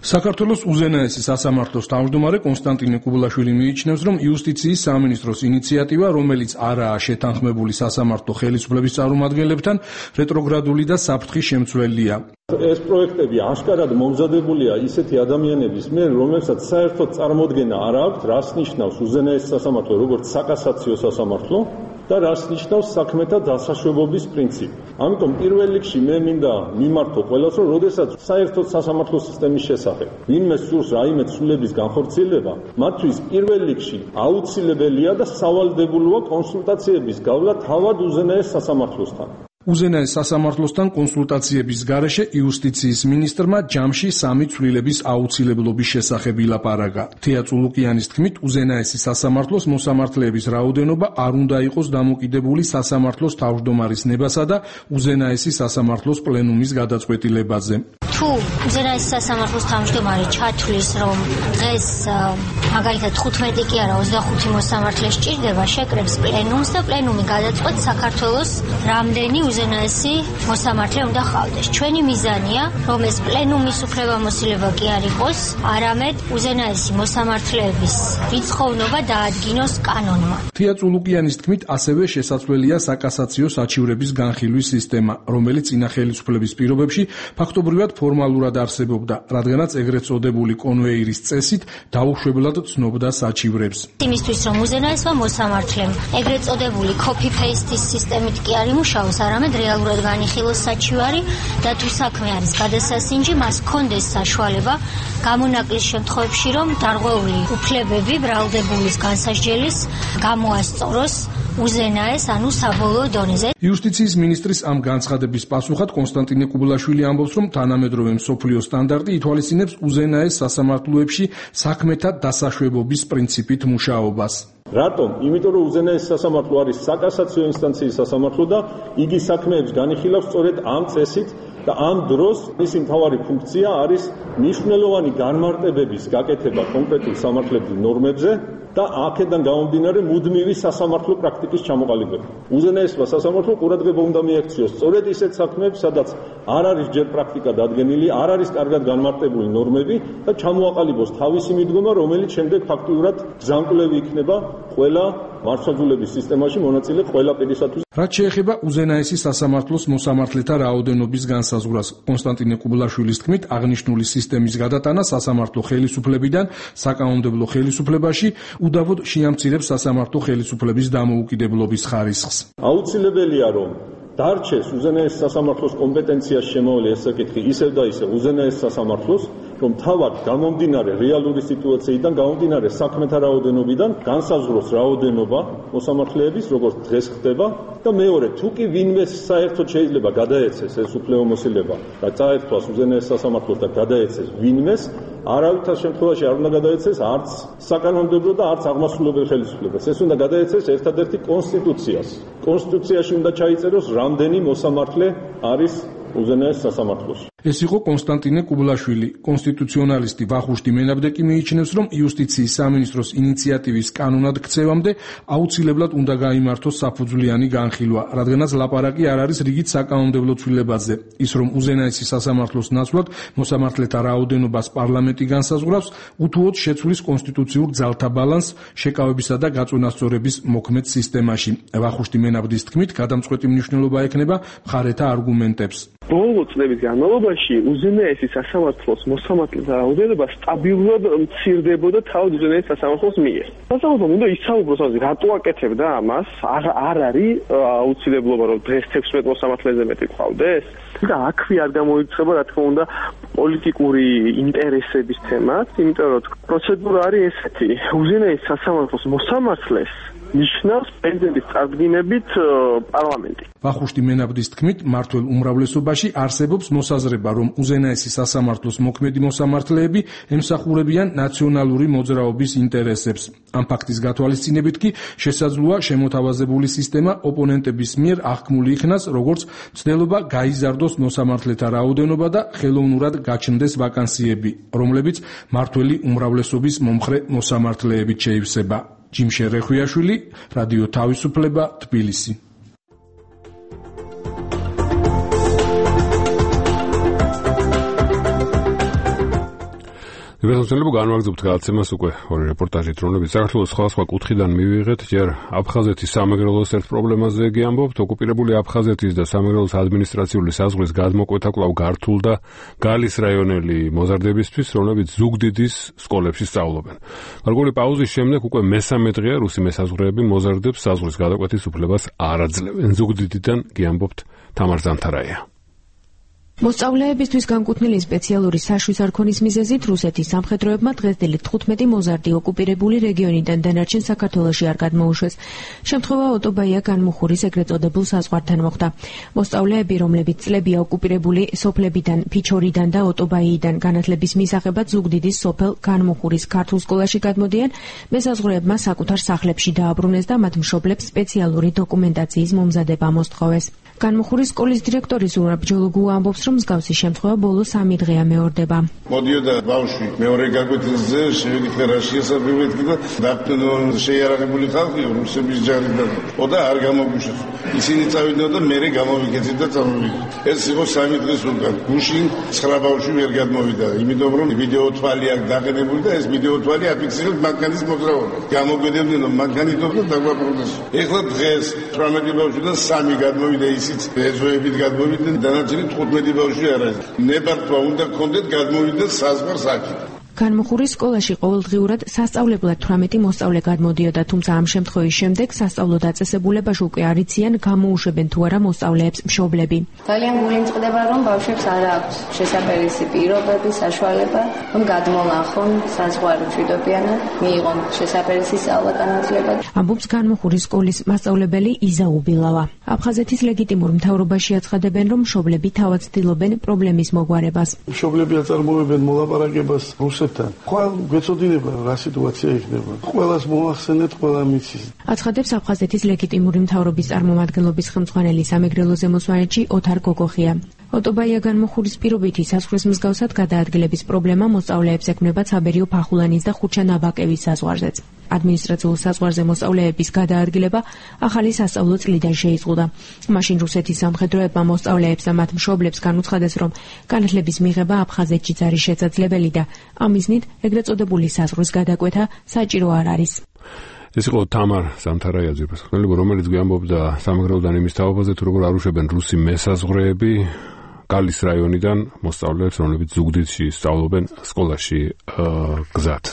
საქართველოს უზენაესი სასამართლოს თავმჯდომარე კონსტანტინე კუბლაშვილი მიიჩნევს, რომ იუსტიციის სამინისტროს ინიციატივა, რომელიც არაა შეთანხმებული სასამართლო ხელისუფლების წარმომადგენლებთან, რეტროგრადული და საფრთხის შემცველია. ეს პროექტები აშკარად მომზადებულია ისეთი ადამიანების მიერ, რომელსაც საერთოდ წარმოდგენა არ აქვს, რას ნიშნავს უზენაესი სასამართლო, როგორც საკასაციო სასამართლო და რას ნიშნავს საქმეთა დასაშვებობის პრინციპი. ამიტომ პირველ რიგში მე მინდა მიმართო ყველას, რომ როდესაც საერთოდ სასამართლო სისტემის შესახებ ვინმე სურს რაიმე ცვლილების განხორციელება, მათთვის პირველ რიგში აუცილებელია და სავალდებულოა კონსულტაციების გავლა თავად უზენაეს სასამართლოსთან. უზენაეს სასამართლოსთან კონსულტაციების გარეშე იუსტიციის მინისტრმა ჯამში 3 ცვლილების აუცილებლობის შესახებ ილაპარაკა. თეა წულუკიანის თქმით, უზენაესი სასამართლოს მოსამართლეების რაოდენობა არ უნდა იყოს დამოკიდებული სასამართლოს თავმჯდომარის ნებასა და უზენაესი სასამართლოს პლენუმის გადაწყვეტილებაზე. თუ უზენაესი სასამართლოს თავმჯდომარე ჩათვლის, რომ დღეს მაგალითად 15 კი არა 25 მოსამართლე სჭირდება, შეკრებს პლენუმს და პლენუმი გადაწყვეტს საქართველოს რამდენი უზენაესი მოსამართლე უნდა ხავდეს. ჩვენი მიზანია, რომ ეს პლენუმის უფლებამოსილება კი არ იყოს, არამედ უზენაესი მოსამართლეების რიცხოვნობა დაადგინოს კანონმა. თეა წულუკიანის თქმით, ასევე შესაძლებელია საკასაციო საჩივრების განხილვის სისტემა, რომელიც წინა ხელისუფლების პირობებში ფაქტობრივად ფორმალურად არსებობდა, რადგანაც ეგრეთ წოდებული კონვეირის წესით დაუშვებლად ცნობდა საჩივრებს. იმისთვის, რომ უზენაესმა მოსამართლემ ეგრეთ წოდებული copy-paste-ის სისტემით კი არ იმუშაოს, არამედ რეალურად განიხილოს საჩივარი და თუ საქმე არის გადასასინჯი, მას ჰქონდეს საშუალება გამონაკლის შემთხვევებში, რომ დარღვეული უფლებები ბრალდებულის განსასჯელის გამოასწოროს უზენაეს, ანუ საბოლოო დონეზე. იუსტიციის მინისტრის ამ განცხადების პასუხად კონსტანტინე კუბლაშვილი ამბობს, რომ თანამედროვე მსოფლიო სტანდარტი ითვალისწინებს უზენაეს სასამართლოებში საქმეთა დასაშვებობის პრინციპით მუშაობას. რატომ? იმიტომ რომ უზენაესი სასამართლო არის საკასაციო ინსტანციის სასამართლო და იგი საქმეებს განიხილავს სწორედ ამ წესით და ამ დროს მისი მთავარი ფუნქცია არის მნიშვნელოვანი განმარტებების გაკეთება კონკრეტულ სამართლებრივ ნორმებზე და აქედან გამომდინარე მუდმივი სასამართლო პრაქტიკის ჩამოყალიბება. უზენაესმა სასამართლომ ყურადღება უნდა მიექციოს სწორედ ისეთ საქმეებს, სადაც არ არის ჯერ პრაქტიკა დადგენილი, არ არის კარგად განმარტებული ნორმები და ჩამოაყალიბოს თავისი მიდგომა, რომელიც შემდეგ ფაქტიურად გზამკვლევი იქნება ყველა მართლმსაჯულების სისტემაში მონაწილე ყველა პირისათვის. რაც შეეხება უზენაესი სასამართლოს მოსამართლეთა რაოდენობის განსაზღვრას, კონსტანტინე კუბლაშვილის თქმით, აღნიშნული სისტემის გადატანა სასამართლო ხელისუფლებიდან საკანონმდებლო ხელისუფლებაში უდავოდ შეამცირებს სასამართლო ხელისუფლების დამოუკიდებლობის ხარისხს. აუცილებელია, რომ დარჩეს უზენაეს სასამართლოს კომპეტენციაში შემოვლი ეს საკითხი ისევ და ისევ უზენაეს სასამართლოს, რომ თავად გამომდინარე რეალური სიტუაციიდან, გამომდინარე საქმეთა რაოდენობიდან განსაზღვროს რაოდენობა მოსამართლეების, როგორც დღეს ხდება და მეორე, თუ კი ვინმე საერთოდ შეიძლება გადაეცეს ეს უფლებამოსილება და წაერთვას უზენაეს სასამართლოს და გადაეცეს ვინმეს, არავითარ შემთხვევაში არ უნდა გადაეცეს არც საკანონმდებლო და არც აღმასრულებელ ხელისუფლებას. ეს უნდა გადაეცეს ერთადერთი კონსტიტუციას. კონსტიტუციაში უნდა ჩაიწეროს რამდენი მოსამართლე არის უზენაეს სასამართლოში. ეს იყო კონსტანტინე კუბლაშვილი. კონსტიტუციონალისტი ვახუშტი მენაბდეკი მიიჩნევს, რომ იუსტიციის სამინისტროს ინიციატივის კანონად ქცევამდე აუცილებლად უნდა გაიმართოს საფუძვლიანი განხილვა, რადგანაც ლაპარაკი არ არის რიგით საკანონმდებლო ცვლილებაზე. ის რომ უზენაესი სასამართლოს ნაცვლად მოსამართლეთა რაოდენობას პარლამენტი განსაზღვრავს, უთუოდ შეცვლის კონსტიტუციურ ძალთა ბალანსს შეკავებისა და გაწონასწორების მოქმედ სისტემაში. ვახუშტი მენაბდის თქმით, გადამწყვეტი მნიშვნელობა ექნება მხარეთა არგუმენტებს. ბოლო წლების განმავლობაში უზენაესი სასამართლოს მოსამართლეთა რაოდენობა სტაბილურად მცირდებოდა თავად უზენაეს სასამართლოს მიერ. სასამართლომ უნდა ისაუბროს ამაზე, რატო აკეთებდა ამას? არ არის აუცილებლობა, რომ დღეს 16 მოსამართლეზე მეტი ყავდეს? და აქვე არ გამოირჩება, რა თქმა უნდა, პოლიტიკური ინტერესების თემად, იმიტომ რომ პროცედურა არის ესეთი. უზენაეს სასამართლოს მოსამართლეს ნიშნავს პრეზიდენტის წარდგინებით პარლამენტი. ვახუშტი მენაბდის თქმით, მმართველ უმრავლესობაში არსებობს მოსაზრება, რომ უზენაესი სასამართლოს მოქმედი მოსამართლეები ემსახურებიან ნაციონალური მოძრაობის ინტერესებს. ამ ფაქტის გათვალისწინებით კი შესაძლოა შემოთავაზებული სისტემა ოპონენტების მიერ აღქმული იქნას, როგორც მცდელობა გაიზარდოს მოსამართლეთა რაოდენობა და ხელოვნურად გაჩნდეს ვაკანსიები, რომლებიც მმართველი უმრავლესობის მომხრე მოსამართლეებით შეივსება. ჯიმშე რეხვიაშვილი, რადიო თავისუფლება, თბილისი. ვეცნობ განვაგრძობთ გადაცემას უკვე ორი რეპორტაჟით, რომლებიც საქართველოს სხვადასხვა კუთხიდან მივიღეთ. ჯერ აფხაზეთის სამეგრელოს ერთ პრობლემაზე გიამბობთ, ოკუპირებული აფხაზეთის და სამეგრელოს ადმინისტრაციული საზღვრის გადმოკვეთა კვლავ გართულდა გალის რაიონელი მოზარდებისთვის, რომლებიც ზუგდიდის სკოლებში სწავლობენ. გარკვეული პაუზის შემდეგ უკვე მესამე დღეა რუსი მესაზღვრეები მოზარდებს საზღვრის გადაკვეთის უფლებას არ აძლევენ. ზუგდიდიდან გიამბობთ თამარ ზამთარაია. მოსწავლეებისთვის განკუთვნილი სპეციალური საშვი არქონის მიზეზით რუსეთის სამხედროებმა დღესდღეობით 15 მოზარდი ოკუპირებული რეგიონიდან დანარჩენ საქართველოში არ გადმოუშვეს. შემთხვევა ოტობაია განმუხურის ეგრეთ წოდებულ საზღვართან მოხდა. მოსწავლეები, რომლებიც წლებია ოკუპირებული სოფლებიდან, ფიჩორიდან და ოტობაიიდან განათლების მისაღებად ზუგდიდის სოფელ განმუხურის ქართულ სკოლაში გადმოდიან, მესაზღვრეებმა საკუთარ სახლებში დააბრუნეს და მათ მშობლებს სპეციალური დოკუმენტაციის მომზადება მოსთხოვეს. განმუხურის სკოლის დირექტორი ზურაბ ჯოლოგუ ამბობს, რომ მსგავსი შემთხვევა ბოლო 3 დღეა მეორდება. მოდიოდა ბავშვი მეორე გაკვეთილზე, შევიდით რაშიას მივედი და დაფტნონ შეიარაღებული ხალხი რუსების ჯარიდან. ოდა არ გამოგუშვეს. ისინი წავიდნენ და მე გამოვიქეცით და წავიდით. ეს იყო 3 დღის უკან. გუშინ 9 ბავშვი ვერ გადმოვიდა, იმიტომ რომ ვიდეო თვალი აქვს დაყენებული და ეს ვიდეო თვალი აფიქსირებს მანქანის მოძრაობას. გამოგვედებდნენ რომ მანქანითով და დაგვაბრუნდეს. ეხლა დღეს 18 ბავშვიდან 3 გადმოვიდა ისიც ეზოებით გადმოვიდნენ, დანარჩენი 15 ბავშვი არ არის. ნებართვა უნდა გქონდეთ გადმოვიდნენ საზღვარს აქეთ. განმუხურის სკოლაში ყოველდღიურად სასწავლებლად 18 მოსწავლე გადმოდიოდა, თუმცა ამ შემთხვევის შემდეგ სასწავლო დაწესებულებაში უკვე არ იციან გამოუშვებენ თუ არა მოსწავლეებს მშობლები. ძალიან გულიმწყდება, რომ ბავშვებს არ აქვს შესაძლებელი პირობები, საშუალება, რომ გადმოლახონ საზღვარი მშვიდობიანად, მიიღონ შესაძლებელი სწავლა განათლება. ამბობს განმუხურის სკოლის მასწავლებელი იზა უბილავა. აფხაზეთის ლეგიტიმურ მთავრობაში აცხადებენ, რომ მშობლები თავად ცდილობენ პრობლემის მოგვარებას. მშობლები აწარმოებენ მოლაპარაკებას ხვალ გვეწოდინება რა სიტუაცია იქნება. ყველას მოახსენეთ, ყველა მიცის. აცხადებს აფხაზეთის ლეგიტიმური მთავრობის წარმომადგენლობის ხელმძღვანელი სამეგრელოზე მოსვანეთში ოთარ გოგოხია. ოტობაია განმუხურის პირობითი საზღვრის მსგავსად გადაადგილების პრობლემა მოსწავლეებს ექმნება ცაბერიო ფახულანის და ხუჩა-ნაბაკევის საზღვარზეც. ადმინისტრაციულ საზღვარზე მოსწავლეების გადაადგილება ახალი სასწავლო წლიდან შეიზღუდა. მაშინ რუსეთის სამხედროებმა მოსწავლეებს და მათ მშობლებს განუცხადეს, რომ განათლების მიღება აფხაზეთშიც არის შესაძლებელი და ამ მიზნით ეგრეთ წოდებული საზღვრის გადაკვეთა საჭირო არ არის. ეს იყო თამარ ზამთარაიაძე, რომელიც გვიამბობდა სამეგრელოდან იმის თაობაზე, თუ როგორ არუშვებენ რუსი მესაზღვრეები გალის რაიონიდან მოსწავლეებს, რომლებიც ზუგდიდში სწავლობენ სკოლაში გზად.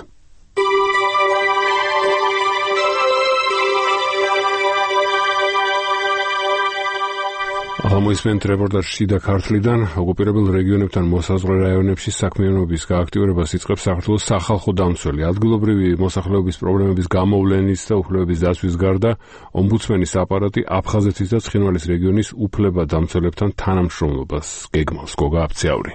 აღმოისმენთ რეპორტაჟი შიდა ქართლიდან. ოკუპირებულ რეგიონებთან მოსაზღვრე რაიონებში საქმიანობის გააქტიურებას იწყებს საქართველოს სახალხო დამცველი. ადგილობრივი მოსახლეობის პრობლემების გამოვლენის და უფლებების დაცვის გარდა, ომბუდსმენის აპარატი აფხაზეთის და ცხინვალის რეგიონის უფლებადამცველებთან თანამშრომლობას გეგმავს. გოგა აფციაური.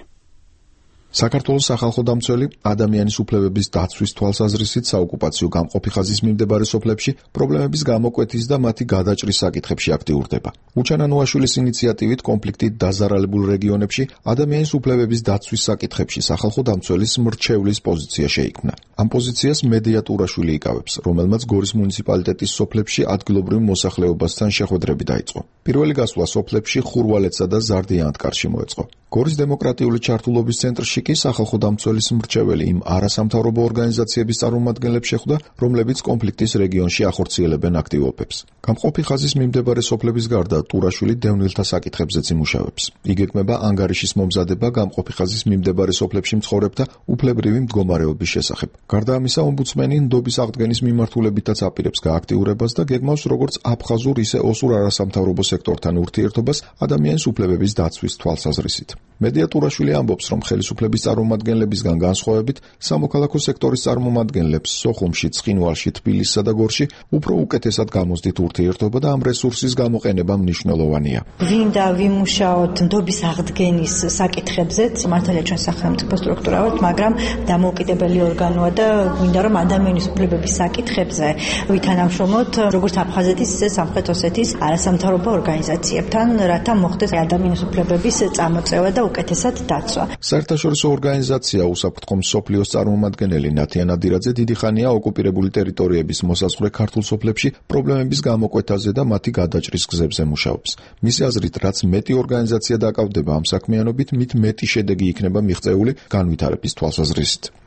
საქართველოს სახალხო დამცველი ადამიანის უფლებების დაცვის თვალსაზრისით საოკუპაციო გამყოფი ხაზის მიმდებარე სოფლებში პრობლემების გამოკვეთის და მათი გადაჭრის საკითხებში აქტიურდება. უჩანა ნუაშვილის ინიციატივით კონფლიქტით დაზარალებულ რეგიონებში ადამიანის უფლებების დაცვის საკითხებში სახალხო დამცველის მრჩევლის პოზიცია შეიქმნა. ამ პოზიციას მედია ტურაშვილი იკავებს, რომელმაც გორის მუნიციპალიტეტის სოფლებში ადგილობრივ მოსახლეობასთან შეხვედრები დაიწყო. პირველი გასვლა სოფლებში ხურვალეთსა და ზარდიანთკარში მოეწყო. გორის დემოკრატიული ჩართულობის ცენტრში კი სახალხო დამცველის მრჩეველი იმ არასამთავრობო ორგანიზაციების წარმომადგენლებს შეხვდა, რომლებიც კონფლიქტის რეგიონში ახორციელებენ აქტივობებს. გამყოფი ხაზის მიმდებარე სოფლების გარდა ტურაშვილი დევნილთა საკითხებზეც იმუშავებს. იგეგმება ანგარიშის მომზადება გამყოფი ხაზის მიმდებარე სოფლებში მცხოვრებთა უფლებრივი მდგომარეობის შესახებ. გარდა ამისა, ომბუდსმენი ნდობის აღდგენის მიმართულებითაც აპირებს გააქტიურებას და გეგმავს როგორც აფხაზურ, ისე ოსურ არასამთავრობო სექტორთან ურთიერთობას ადამიანის უფლებების დაცვის თვალსაზრისით. მედია ტურაშვილი ამბობს, რომ ხელისუფლების წარმომადგენლებისგან განსხვავებით, სამოქალაქო სექტორის წარმომადგენლებს სოხუმში, ცხინვალში, თბილისსა და გორში უფრო უკეთესად გამოსდით ურთიერთობა და ამ რესურსის გამოყენება მნიშვნელოვანია. გვინდა ვიმუშაოთ ნდობის აღდგენის საკითხებზეც, მართალია ჩვენ სახელმწიფო სტრუქტურა ვართ, მაგრამ დამოუკიდებელი ორგანოა და გვინდა რომ ადამიანის უფლებების საკითხებზე ვითანამშრომლოთ როგორც აფხაზეთის, ისე სამხრეთ ოსეთის არასამთავრობო ორგანიზაციებთან, რათა მოხდეს ადამიანის უფლებების წამოწევა და უკეთესად დაცვა. საერთაშორისო ორგანიზაცია უსაფრთხო მსოფლიოს წარმომადგენელი ნათია ნადირაძე დიდი ხანია ოკუპირებული ტერიტორიების მოსაზღვრე ქართულ სოფლებში პრობლემების გამოკვეთაზე და მათი გადაჭრის გზებზე მუშაობს. მისი აზრით, რაც მეტი ორგანიზაცია დაკავდება ამ საქმიანობით, მით მეტი შედეგი იქნება მიღწეული განვითარების თვალსაზრისით.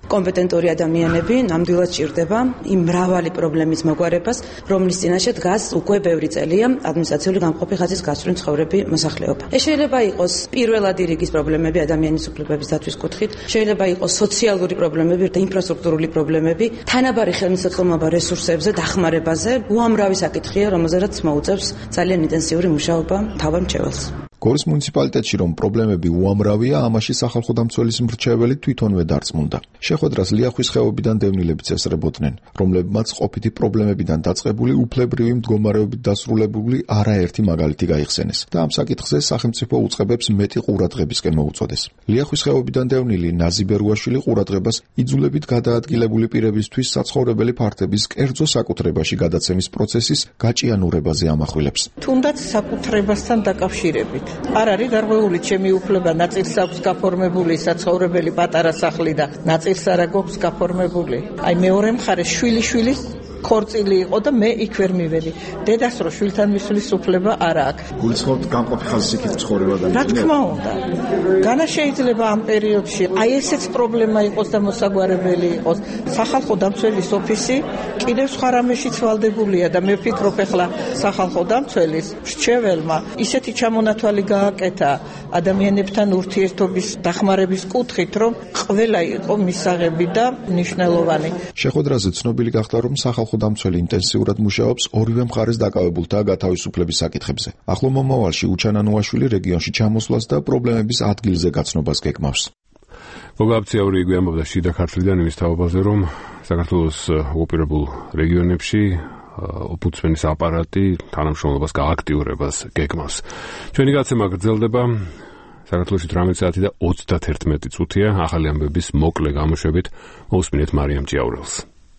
კომპეტენტური ადამიანები ნამდვილად ჭირდება იმ მრავალი პრობლემის მოგვარებას, რომლის წინაშე დგას უკვე ბევრი წელია ადმინისტრაციული გამყოფი ხაზის გასწვრივ მცხოვრები მოსახლეობა. ეს შეიძლება იყოს პირველადი რიგის პრობლემები ადამიანის უფლებების დაცვის კუთხით, შეიძლება იყოს სოციალური პრობლემები და ინფრასტრუქტურული პრობლემები, თანაბარი ხელმისაწვდომობა რესურსებზე, დახმარებაზე, უამრავი საკითხია, რომელზედაც მოუწევს ძალიან ინტენსიური მუშაობა მთავარ მრჩეველს. გორის მუნიციპალიტეტში რომ პრობლემები უამრავია, ამაში სახალხო დამცველის მრჩეველი თვითონვე დარწმუნდა. შეხვედრას ლიახვის ხეობიდან დევნილებიც ესწრებოდნენ, რომლებმაც ყოფითი პრობლემებიდან დაწყებული უფლებრივი მდგომარეობით დასრულებული არაერთი მაგალითი გაიხსენეს და ამ საკითხზე სახელმწიფო უწყებებს მეტი ყურადღებისკენ მოუწოდეს. ლიახვის ხეობიდან დევნილი ნაზიბ ერუაშვილი ყურადღებას იძულებით გადაადგილებული პირებისთვის საცხოვრებელი ფართების კერძო საკუთრებაში გადაცემის პროცესის გაჭიანურებაზე ამახვილებს. თუნდაც საკუთრებასთან დაკავშირებით არ არის გარღვეული ჩემი უფლება, ნაწილს აქვს გაფორმებული საცხოვრებელი პატარა სახლი და ნაწილს არ აქვს გაფორმებული. აი მეორე მხარეს შვილიშვილის ქორწილი იყო და მე იქ ვერ მივედი. დედას რო შვილთან მისვლის უფლება არ აქვს. გულისხმობთ გამყოფი ხაზის იქით ცხოვრება და რა თქმა უნდა. განა შეიძლება ამ პერიოდში აი ესეც პრობლემა იყოს და მოსაგვარებელი იყოს. სახალხო დამცველის ოფისი კიდევ სხვა რამეშიც ვალდებულია და მე ვფიქრობ ახლა სახალხო დამცველის მრჩეველმა ისეთი ჩამონათვალი გააკეთა ადამიანებთან ურთიერთობის დახმარების კუთხით, რომ ყველა იყო მისაღები და მნიშვნელოვანი. შეხვედრაზე ცნობილი გახდა, რომ სახალხო დამცველი ინტენსიურად მუშაობს ორივე მხარეს დაკავებულთა გათავისუფლების საკითხებზე. ახლო მომავალში უჩანანუაშვილი რეგიონში ჩამოსვლას და პრობლემების ადგილზე გაცნობას გეგმავს. გოგაბციაური გვიამბობდა შიდა ქართლიდან იმის თაობაზე, რომ საქართველოს ოკუპირებულ რეგიონებში ოფუცმენის აპარატი თანამშრომლობას გააქტიურებას გეგმავს. ჩვენი გაცემა გრძელდება. საქართველოში 18 საათი და 31 წუთია. ახალი ამბების მოკლე გამოშვებით მოусმინეთ მარიამ ჭიაურელს.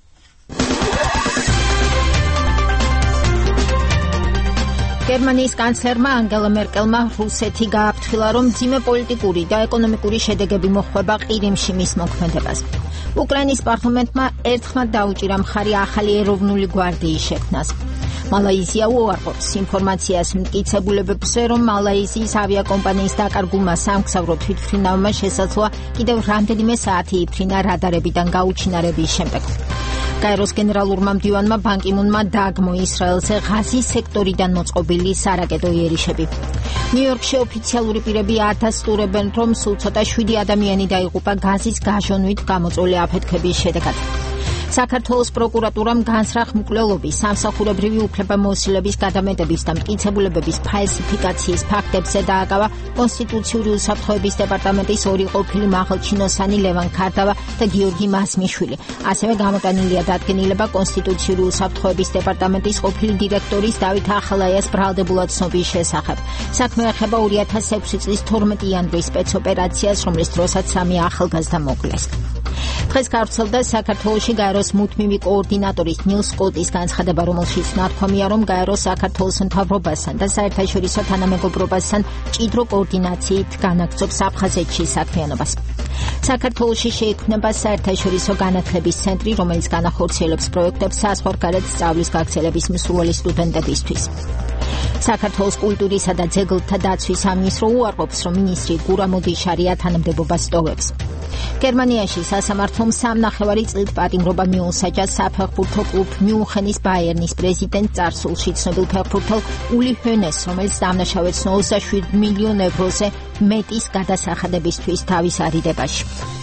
გერმანიის კანცლერმა ანგელა მერკელმა რუსეთი გააფრთხილა, რომ მძიმე პოლიტიკური და ეკონომიკური შედეგები მოჰყვება ყირიმში მის მოქმედებას. უკრაინის პარლამენტმა ერთხმად დაუჭირა მხარი ახალი ეროვნული გვარდიის შექმნას. მალაიზია უარყოფს ინფორმაციას მტკიცებულებებზე, რომ მალაიზიის ავიაკომპანიის დაკარგულმა სამგზავრო თვითმფრინავმა შესაძლოა კიდევ რამდენიმე საათი იფრინა რადარებიდან გაუჩინარების შემდეგ. გაეროს გენერალურმა მდივანმა ბან კი მუნმა დააგმო ისრაელზე ღაზის სექტორიდან მოწყობილი სარაკეტო იერიშები. ნიუ-იორკში ოფიციალური პირები ადასტურებენ, რომ სულ ცოტა 7 ადამიანი დაიღუპა გაზის გაჟონვით გამოწვეული აფეთქების შედეგად. საქართველოს პროკურატურამ განსრახ მკვლელობის, სამსახურებრივი უფლებამოსილების გადამეტების და მტკიცებულებების ფალსიფიკაციის ფაქტებზე დააკავა კონსტიტუციური უსაფრთხოების დეპარტამენტის ორი ყოფილი მაღალჩინოსანი ლევან ქარდავა და გიორგი მასმიშვილი. ასევე გამოტანილია დადგენილება კონსტიტუციური უსაფრთხოების დეპარტამენტის ყოფილი დირექტორის დავით ახალაიას ბრალდებულად ცნობის შესახებ. საქმე ეხება 2006 წლის 12 იანვრის სპეცოპერაციას, რომლის დროსაც 3 ახალგაზრდა მოკლეს. დღეს გავრცელდა საქართველოში გაეროს მუდმივი კოორდინატორის ნილ სკოტის განცხადება, რომელშიც ნათქვამია, რომ გაერო საქართველოს მთავრობასთან და საერთაშორისო თანამეგობრობასთან მჭიდრო კოორდინაციით განაგრძობს აფხაზეთში საქმიანობას. საქართველოში შეიქმნება საერთაშორისო განათლების ცენტრი, რომელიც განახორციელებს პროექტებს საზღვარგარეთ სწავლის გაგრძელების მსურველი სტუდენტებისთვის. საქართველოს კულტურისა და ძეგლთა დაცვის სამინისტრო უარყოფს, რომ მინისტრი გურა მოდიშარია თანამდებობას ტოვებს. გერმანიაში სასამართლომ 3.5 წლით პატიმრობა მიუსაჯა საფეხბურთო კლუბ მიუნხენის ბაიერნის პრეზიდენტ წარსულში ცნობილ ფეხბურთელ ული ჰონეს, რომელიც დამნაშავეც 27 მილიონ ევროზე მეტის გადასახადებისთვის თავის არიდებაში.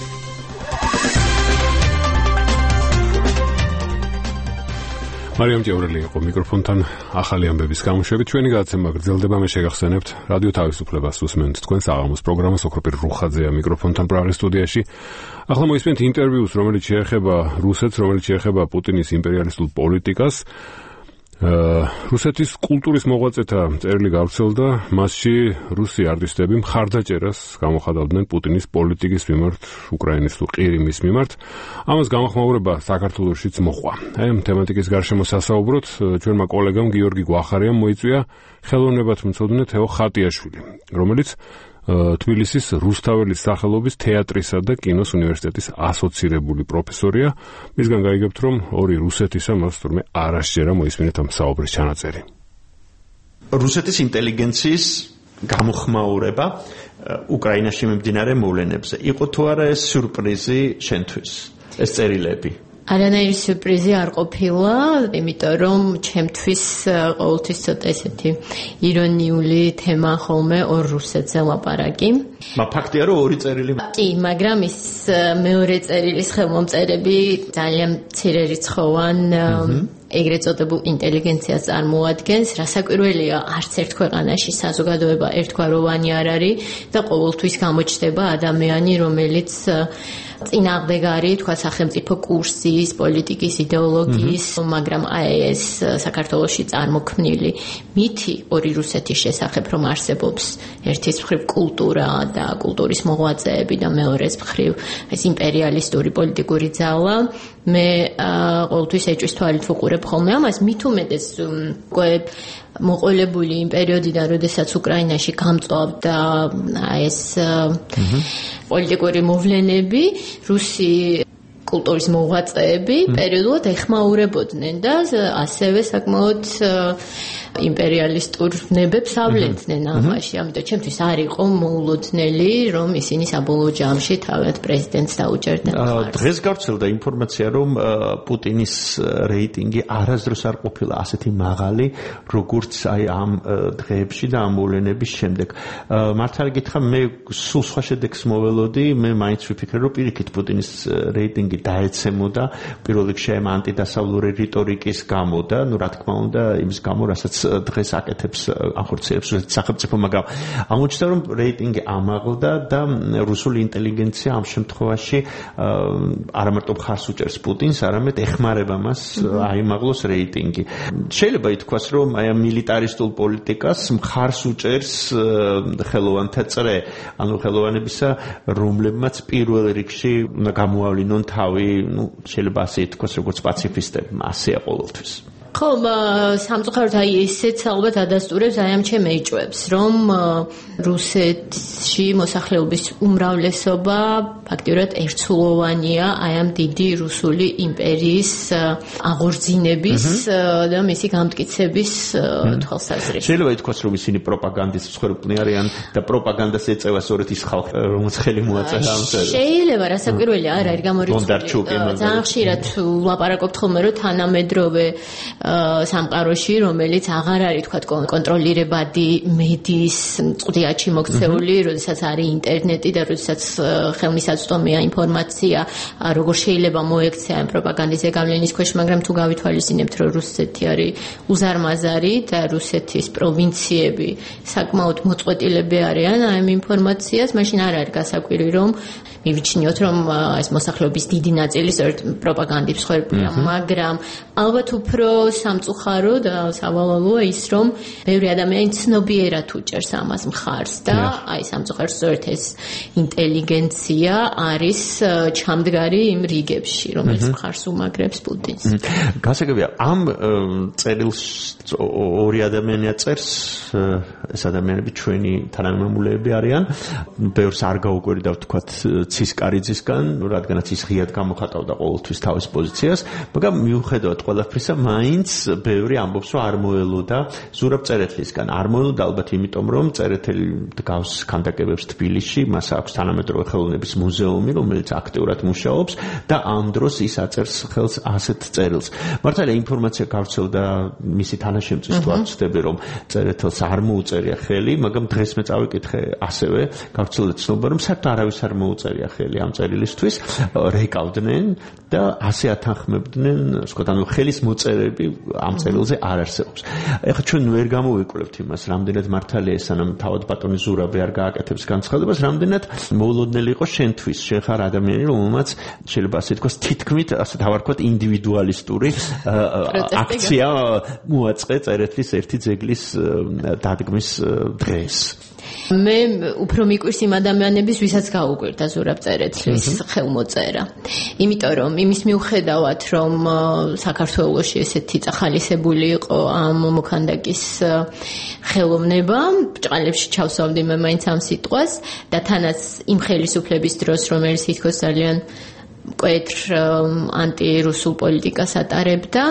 მარიამ ჭიაურელი იყო მიკროფონთან ახალი ამბების გამოშვებით. ჩვენი გადაცემა გრძელდება. მე შეგახსენებთ რადიო თავისუფლებას უსმენთ თქვენ საღამოს პროგრამას. ოქროპირ რუხაძეა მიკროფონთან პრაღის სტუდიაში. ახლა მოისმენთ ინტერვიუს, რომელიც შეეხება რუსეთს, რომელიც შეეხება პუტინის იმპერიალისტურ პოლიტიკას. რუსეთის კულტურის მოღვაწეთა წერილი გავრცელდა, მასში რუსი არტისტები მხარდაჭერას გამოხატავდნენ პუტინის პოლიტიკის მიმართ, უკრაინის თუ ყირიმის მიმართ. ამას გამოხმაურება საქართველოშიც მოყვა. აი ამ თემატიკის გარშემო სასაუბროთ ჩვენმა კოლეგამ გიორგი გვახარიამ მოიწვია ხელოვნებათმცოდნე თეო ხატიაშვილი, რომელიც თბილისის რუსთაველის სახელობის თეატრისა და კინოს უნივერსიტეტის ასოცირებული პროფესორია. მისგან გაიგებთ, რომ ორი რუსეთისა მას თურმე არ ასჯერა. მოისმინეთ ამ საუბრის ჩანაწერი. რუსეთის ინტელიგენციის გამოხმაურება უკრაინაში მიმდინარე მოვლენებზე. იყო თუ არა ეს სიურპრიზი შენთვის, ეს წერილები? არანაირი სიურპრიზი არ ყოფილა, იმიტომ რომ ჩემთვის ყოველთვის ცოტა ესეთი ირონიული თემა ხოლმე ორ რუსეთზე ლაპარაკი. ფაქტია რომ ორი წერილი. კი, მაგრამ ის მეორე წერილის ხელმომწერები ძალიან მცირე რიცხოვან ეგრეთ წოდებულ ინტელიგენციას წარმოადგენს, რასაკვირველია, არც ერთ ქვეყანაში საზოგადოება ერთგვაროვანი არ არის და ყოველთვის გამოჩნდება ადამიანი, რომელიც წინააღმდეგარი, თქვა სახელმწიფო კურსის, პოლიტიკის, იდეოლოგიის, მაგრამ აი ეს საქართველოში წარმოქმნილი მითი ორი რუსეთის შესახებ, რომ არსებობს ერთის მხრივ კულტურა და კულტურის მოღვაწეები და მეორეს მხრივ ეს იმპერიალისტური პოლიტიკური ძალა, მე ყოველთვის ეჭვის თვალით ვუყურებ ხოლმე ამას, მით უმეტეს უკვე მოყოლებული იმ პერიოდიდან, როდესაც უკრაინაში გამწვავდა ეს პოლიტიკური მოვლენები, რუსი კულტურის მოღვაწეები პერიოდულად ეხმაურებოდნენ და ასევე საკმაოდ იმპერიალისტურ ნებებს ავლენდნენ ამაში. ამიტომ ჩემთვის არ იყო მოულოდნელი, რომ ისინი საბოლოო ჯამში თავად პრეზიდენტს დაუჭერდნენ. დღეს გავრცელდა ინფორმაცია, რომ პუტინის რეიტინგი არასდროს არ ყოფილა ასეთი მაღალი, როგორც აი ამ დღეებში და ამ მოვლენების შემდეგ. მართალი გითხრა, მე სულ სხვა შედეგს მოველოდი, მე მაინც ვიფიქრე, რომ პირიქით პუტინის რეიტინგი დაეცემოდა პირველ რიგში ამ ანტიდასავლური რიტორიკის გამო და, ну, რა თქმა უნდა, იმის გამო, რასაც დღეს აკეთებს ახორციელებს სახელმწიფო, მაგრამ აღმოჩნდა, რომ რეიტინგი ამაღლდა და რუსული ინტელიგენცია ამ შემთხვევაში არა მარტო მხარს უჭერს პუტინს, არამედ ეხმარება მას აიმაღლოს რეიტინგი. შეიძლება ითქვას, რომ აი ამ მილიტარისტულ პოლიტიკას მხარს უჭერს ხელოვანთა წრე, ანუ ხელოვანებისა, რომლებმაც პირველ რიგში უნდა გამოავლინონ თავი, ну, შეიძლება ასე ითქვას, როგორც პაციფისტებმა, ასეა ყოველთვის. ხო, სამწუხაროდ აი ესეც ალბათ ადასტურებს აი ამ ჩემ ეჭვებს, რომ რუსეთში მოსახლეობის უმრავლესობა ფაქტიურად ერთსულოვანია აი ამ დიდი რუსული იმპერიის აღორძინების და მისი გამტკიცების თვალსაზრისით. შეიძლება ითქვას, რომ ისინი პროპაგანდის მსხვერპლნი არიან და პროპაგანდას ეწევა სწორედ ის ხალხი, რომელიც ხელი მოაწერა ამ წერილს. შეიძლება, რასაკვირველია, არ არის გამორიცხული. ძალიან ხშირად ვლაპარაკობთ ხოლმე, რომ თანამედროვე სამყაროში, რომელიც აღარ არის თქვა კონტროლირებადი მედიის წვდიაჩი მოქცეული, როდესაც არის ინტერნეტი და როდესაც ხელმისაწვდომია ინფორმაცია, როგორ შეიძლება მოექცია ამ პროპაგანდის ზეგავლენის ქვეშ, მაგრამ თუ გავითვალისწინებთ, რომ რუსეთი არის უზარმაზარი და რუსეთის პროვინციები საკმაოდ მოწყვეტილები არიან ამ ინფორმაციას, მაშინ არ არის გასაკვირი, რომ მივიჩნიოთ, რომ ეს მოსახლეობის დიდი ნაწილი პროპაგანდით მსხვერპლია, მაგრამ ალბათ უფრო სამწუხარო და სავალალოა ის, რომ ბევრი ადამიანი ცნობიერად უჭერს ამას მხარს და აი სამწუხაროდ სწორედ ეს ინტელიგენცია არის ჩამდგარი იმ რიგებში, რომელიც მხარს უმაგრებს პუტინს. გასაგებია, ამ წერილს ორი ადამიანია წერს, ეს ადამიანები ჩვენი თანამემამულეები არიან. ბევრს არ გაუკვირდა ვთქვათ ცისკარიძისგან, რადგანაც ის ღიად გამოხატავდა ყოველთვის თავის პოზიციას, მაგრამ მიუხედავად ყველაფრისა, მაინც ბევრი ამბობს, რომ არ მოელოდა ზურაბ წერეთლისგან. არ მოელოდა ალბათ იმიტომ, რომ წერეთელი დგავს ქანდაკებებს თბილისში, მას აქვს თანამედროვე ხელოვნების მუზეუმი, რომელიც აქტიურად მუშაობს და ამ დროს ის აწერს ხელს ასეთ წერილს. მართალია ინფორმაცია გავრცელდა მისი თანაშემწის თუ არ ვცდები, რომ წერეთელს არ მოუწერია ხელი, მაგრამ დღეს მე წავიკითხე ასევე გავრცელდა ცნობა, რომ საერთოდ არავის არ მოუწერია ხელი ამ წერილისთვის, რეკავდნენ და ასე ათანხმებდნენ, ვთქვათ, ანუ ხელის მოწერები ამ წერილზე არ არსებობს. ეხლა ჩვენ ვერ გამოვიკვლევთ იმას, რამდენად მართალია ეს, სანამ თავად ბატონი ზურაბი არ გააკეთებს განცხადებას, რამდენად მოულოდნელი იყო შენთვის, შენ ხარ ადამიანი, რომელმაც შეიძლება ასე თქვას, თითქმით ასე დავარქვათ ინდივიდუალისტური აქცია მოაწყე წერეთლის ერთი ძეგლის დადგმის დღეს. მე უფრო მიკვირს იმ ადამიანების, ვისაც გაუკვირდა ზურაბ წერეთლის ხელმოწერა. იმიტომ რომ იმის მიუხედავად, რომ საქართველოში ესეთი წახალისებული იყო ამ მოქანდაკის ხელოვნება, ბრჭყალებში ჩავსვამდი მე მაინც ამ სიტყვას და თანაც იმ ხელისუფლების დროს, რომელიც თითქოს ძალიან მკვეთრ ანტირუსულ პოლიტიკას ატარებდა,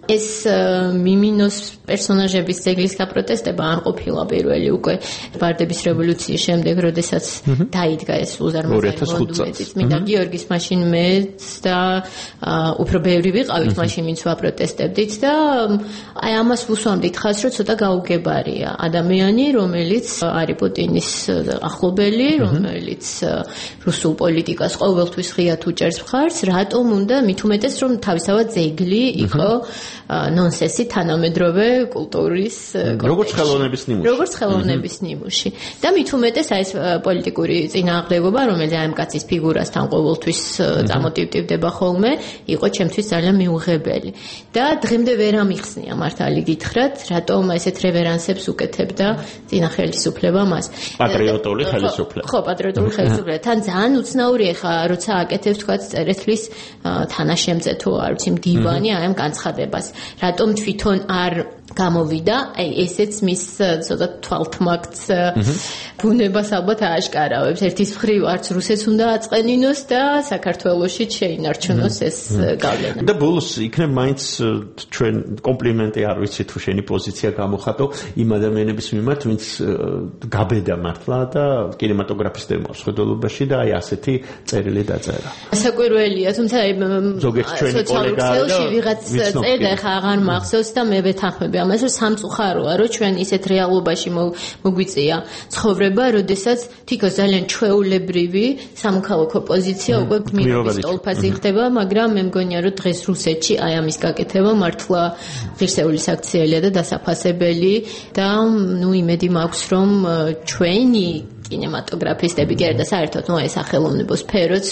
ეს მიმინოს პერსონაჟების ძეგლის გაპროტესტება არ ყოფილა პირველი უკვე ბარდების რევოლუციის შემდეგ, როდესაც დაიდგა ეს უზარმაზარი წმინდა გიორგის მაშინ მეც და უფრო ბევრი ვიყავით მაშინ ვინც ვაპროტესტებდით და აი ამას ვუსვამდით ხაზს, რომ ცოტა გაუგებარია ადამიანი, რომელიც არის პუტინის ახლობელი, რომელიც რუსულ პოლიტიკას ყოველთვის ღიად უჭერს მხარს, რატომ უნდა მით უმეტეს რომ თავისთავად ძეგლი იყო ნონსენსი თანამედროვე კულტურის როგორც ხელოვნების ნიმუში და მით უმეტეს აი ეს პოლიტიკური წინააღმდეგობა რომელიც აი ამ კაცის ფიგურასთან ყოველთვის წამოტივტივდება ხოლმე იყო ჩემთვის ძალიან მიუღებელი და დღემდე ვერ ამიხსნია მართალი გითხრათ რატომ ესეთ რევერანსებს უკეთებდა წინა ხელისუფლება მას პატრიოტული ხელისუფლება ხო პატრიოტული ხელისუფლება თან ძალიან უცნაურია ხა როცა აკეთებს თქვა წერეთლის თანაშემწე თუ არ ვიცი მდივანი აი ამ განცხადებას რატომ თვითონ არ გამოვიდა აი ესეც მის ცოტა თვალთმაგც ბუნებას ალბათ ააშკარავებს ერთის მხრივ არც რუსეთს უნდა აწყენინოს და საქართველოში შეინარჩუნოს ეს გავლენა და ბოლოს იქნებ მაინც ჩვენ კომპლიმენტი არ ვიცი თუ შენი პოზიცია გამოხატო იმ ადამიანების მიმართ ვინც გაბედა მართლა და კინემატოგრაფისტებმა მსხვერპლობაში და აი ასეთი წერილი დაწერა საკვირველია თუმცა აი ზოგიერთ ჩვენი კოლეგა ვიღაც წერდა ხა აღარ მახსოვს და მე ვეთანხმები ამას რომ სამწუხაროა რომ ჩვენ ისეთ რეალობაში მოგვიწია ცხოვრება როდესაც თითქოს ძალიან ჩვეულებრივი სამოქალაქო პოზიცია უკვე გმირობის ტოლფაზე ხდება მაგრამ მე მგონია რომ დღეს რუსეთში აი ამის გაკეთება მართლა ღირსეული საქციელია და დასაფასებელი და ნუ იმედი მაქვს რომ ჩვენი კინემატოგრაფისტები გერდა საერთოდ ნუ ეს სახელოვნებო სფეროც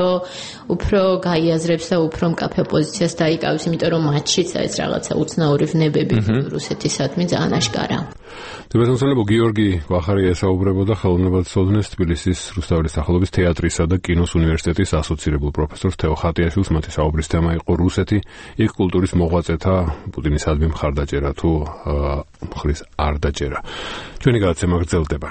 უფრო გაიაზრებს და უფრო მკაფე პოზიციას დაიკავებს, იმიტომ რომ მათშიც ეს რაღაცა უცნაური ვნებები რუსეთისადმი ძალიან აშკარა. თემასწავლებლო გიორგი ვახარია ესაუბრებოდა ხელოვნებათმცოდნეს თბილისის რუსთაველის სახელობის თეატრისა და კინოს უნივერსიტეტის ასოცირებულ პროფესორ თეო ხატიაშვილს მათი საუბრის თემა იყო რუსეთი, იქ კულტურის მოღვაწეთა პუტინისადმი მხარდაჭერა თუ მხრის არ დაჭერა. ჩვენი გადაცემა გრძელდება.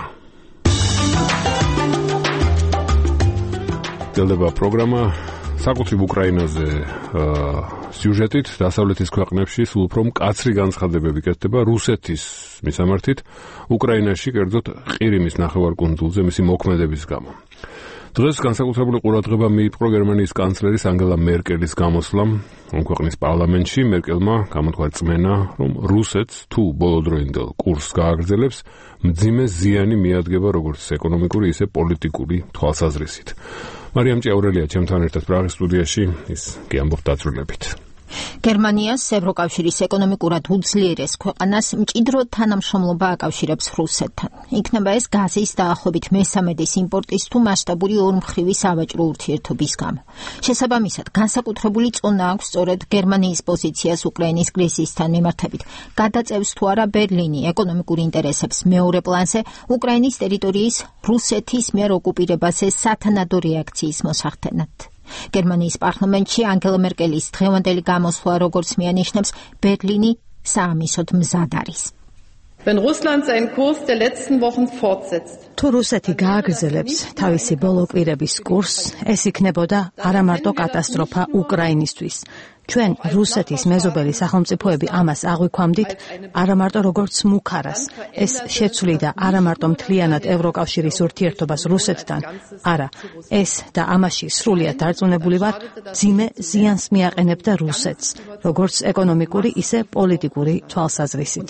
გრძელდება პროგრამა საკუთრივ უკრაინაზე სიუჟეტით დასავლეთის ქვეყნებში სულ უფრო მკაცრი განცხადებები კეთდება რუსეთის მისამართით უკრაინაში კერძოდ ყირიმის ნახევარკუნძულზე მისი მოქმედების გამო. დღეს განსაკუთრებული ყურადღება მიიპყრო გერმანიის კანცლერის ანგელა მერკელის გამოსვლამ ამ ქვეყნის პარლამენტში. მერკელმა გამოთქვა რწმენა, რომ რუსეთს თუ ბოლოდროინდელ კურსს გააგრძელებს, მძიმე ზიანი მიადგება როგორც ეკონომიკური, ისე პოლიტიკური თვალსაზრისით. მარიამ ჭიაურელია ჩემთან ერთად პრაღის სტუდიაში, ის კი ამბობს დაწვრილებით. გერმანიას ევროკავშირის ეკონომიკურად უძლიერეს ქვეყანას მჭიდრო თანამშრომლობა აკავშირებს რუსეთთან. იქნება ეს გაზის დაახლოებით მესამედის იმპორტის თუ მასშტაბური ორმხრივი სავაჭრო ურთიერთობის გამო. შესაბამისად, განსაკუთრებული წონა აქვს სწორედ გერმანიის პოზიციას უკრაინის კრიზისთან მიმართებით. გადაწევს თუ არა ბერლინი ეკონომიკურ ინტერესებს მეორე პლანზე უკრაინის ტერიტორიის რუსეთის მიერ ოკუპირებაზე სათანადო რეაქციის მოსახდენად. გერმანიის პარლამენტში ანგელა მერკელის დღევანდელი გამოსვლა როგორც მიანიშნებს ბერლინი საამისოდ მზად არის. Wenn Russland seinen Kurs der letzten Wochen fortsetzt. თუ რუსეთი გააგრძელებს თავისი ბოლო კვირების კურსს, ეს იქნებოდა არა მარტო კატასტროფა უკრაინისთვის. ჩვენ რუსეთის მეზობელი სახელმწიფოები ამას აღვიქვამდით არა მარტო როგორც მუქარას. ეს შეცვლიდა არა მარტო მთლიანად ევროკავშირის ურთიერთობას რუსეთთან, არა, ეს და ამაში სრულიად დარწმუნებული ვარ, მძიმე ზიანს მიაყენებდა რუსეთს, როგორც ეკონომიკური, ისე პოლიტიკური თვალსაზრისით.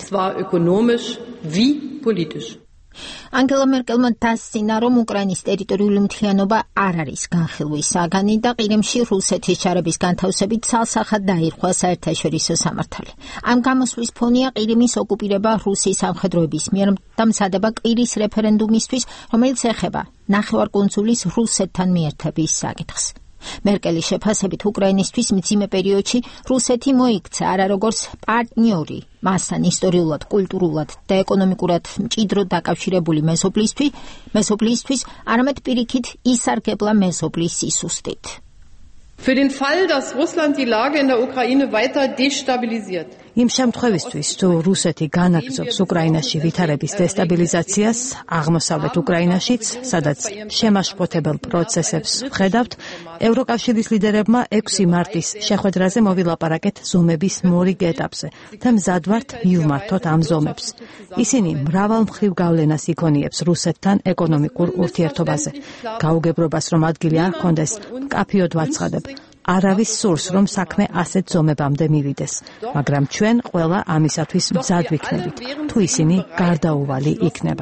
ანგელა მერკელმა დასცინა, რომ უკრაინის ტერიტორიული მთლიანობა არ არის განხილვის საგანი და ყირიმში რუსეთის ჯარების განთავსებით ცალსახად დაირქვა საერთაშორისო სამართალი. ამ გამოსვლის ფონია ყირიმის ოკუპირება რუსის სამხედროების მიერ და მზადება ყირის რეფერენდუმისთვის, რომელიც ეხება ნახევარკუნძულის რუსეთთან მიერთების საკითხს. მერკელის შეფასებით უკრაინისთვის მძიმე პერიოდში რუსეთი მოიქცა არა როგორც პარტნიორი, მასთან ისტორიულად, კულტურულად და ეკონომიკურად მჭიდრო დაკავშირებული მეზობლისთვის, არამედ პირიქით ისარგებლა მეზობლის სისუსტით. Für den Fall, dass Russland die Lage in der Ukraine weiter destabilisiert. იმ შემთხვევისთვის, თუ რუსეთი განაგრძობს უკრაინაში ვითარების დესტაბილიზაციას, აღმოსავლეთ უკრაინაშიც, სადაც შემაშფოთებელ პროცესებს ვხედავთ, ევროკავშირის ლიდერებმა 6 მარტის შეხვედრაზე მოვილაპარაკეთ ზომების მორიგ ეტაპზე და მზად ვართ მივმართოთ ამ ზომებს. ისინი მრავალმხრივ გავლენას იქონიებს რუსეთთან ეკონომიკურ ურთიერთობაზე. გაუგებრობას რომ ადგილი არ ჰქონდეს, მკაფიოდ ვაცხადებ. არავის სურს რომ საქმე ასეთ ზომებამდე მივიდეს, მაგრამ ჩვენ ყველა ამისათვის მზად ვიქნებით, თუ ისინი გარდაუვალი იქნება.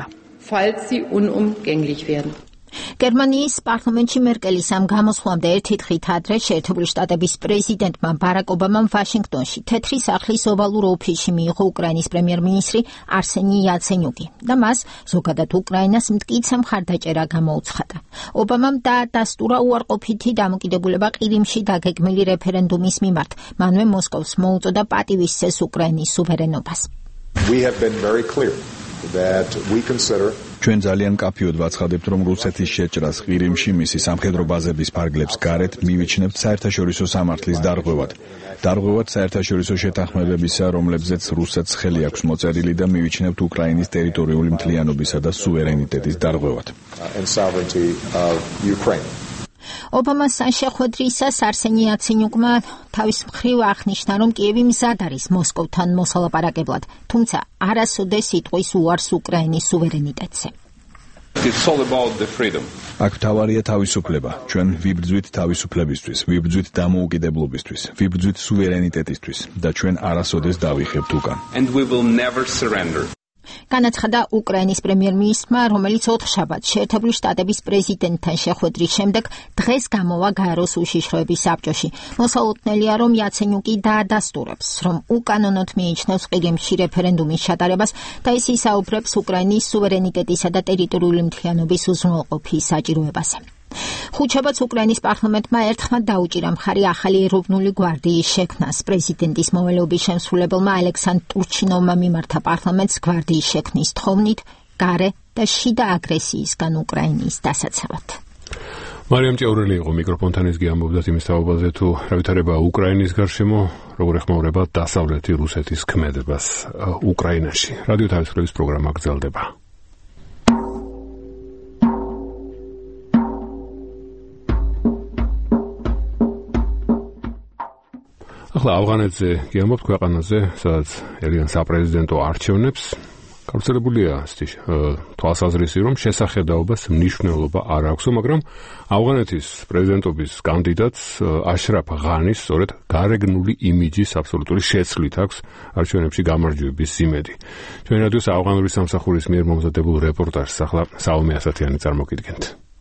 გერმანიის პარლამენტში მერკელის ამ გამოსვლამდე ერთი დღით ადრე შეერთებული შტატების პრეზიდენტმა ბარაკ ობამამ ვაშინგტონში თეთრი სახლის ოვალურ ოფისში მიიღო უკრაინის პრემიერ-მინისტრი არსენი იაცენიუკი და მას ზოგადად უკრაინას მტკიცე მხარდაჭერა გამოუცხადა. ობამამ დაადასტურა უარყოფითი დამოკიდებულება ყირიმში დაგეგმილი რეფერენდუმის მიმართ, მანვე მოსკოვს მოუწოდა პატივისცეს უკრაინის სუვერენობას. We have been very clear that we consider ჩვენ ძალიან მკაფიოდ ვაცხადებთ, რომ რუსეთის შეჭრას ყირიმში მისი სამხედრო ბაზების ფარგლებს გარეთ მივიჩნევთ საერთაშორისო სამართლის დარღვევად. დარღვევად საერთაშორისო შეთანხმებებისა, რომლებზეც რუსეთს ხელი აქვს მოწერილი და მივიჩნევთ უკრაინის ტერიტორიული მთლიანობისა და სუვერენიტეტის დარღვევად. ობამას შეხვედრისას არსენი იაცენიუკმა თავის მხრივ აღნიშნა, რომ კიევი მზად არის მოსკოვთან მოსალაპარაკებლად, თუმცა არასოდეს იტყვის უარს უკრაინის სუვერენიტეტზე. აქ მთავარია თავისუფლება. ჩვენ ვიბრძვით თავისუფლებისთვის, ვიბრძვით დამოუკიდებლობისთვის, ვიბრძვით სუვერენიტეტისთვის და ჩვენ არასოდეს დავიხებთ უკან. განაცხადა უკრაინის პრემიერ-მინისტრმა, რომელიც ოთხშაბათს შეერთებული შტატების პრეზიდენტთან შეხვედრის შემდეგ დღეს გამოვა გაეროს უშიშროების საბჭოში. მოსალოდნელია, რომ იაცენიუკი დაადასტურებს, რომ უკანონოდ მიიჩნევს ყირიმში რეფერენდუმის ჩატარებას და ის ისაუბრებს უკრაინის სუვერენიტეტისა და ტერიტორიული მთლიანობის უზრუნველყოფის საჭიროებაზე. ხუთშაბათს უკრაინის პარლამენტმა ერთხმად დაუჭირა მხარი ახალი ეროვნული გვარდიის შექმნას. პრეზიდენტის მოვალეობის შემსრულებელმა ალექსანდრ ტურჩინოვმა მიმართა პარლამენტს გვარდიის შექმნის თხოვნით გარე და შიდა აგრესიისგან უკრაინის დასაცავად. მარიამ ჭეურელი იყო მიკროფონთან, ის გიამბობდათ იმის თაობაზე, თუ რა ვითარებაა უკრაინის გარშემო, როგორ ეხმაურება დასავლეთი რუსეთის ქმედებას უკრაინაში. რადიო თავისუფლების პროგრამა გრძელდება. ახლა ავღანეთზე გიამბობთ, ქვეყანაზე, სადაც ერიან საპრეზიდენტო არჩევნებს. გავრცელებულია თვალსაზრისი, რომ შესახედაობას მნიშვნელობა არ აქვს, მაგრამ ავღანეთის პრეზიდენტობის კანდიდატს აშრაფ ღანის სწორედ გარეგნული იმიჯის აბსოლუტური შეცვლით აქვს არჩევნებში გამარჯვების იმედი. ჩვენი რადიოს ავღანური სამსახურის მიერ მომზადებულ რეპორტაჟს ახლა საომე ასათიანი წარმოგიდგენთ.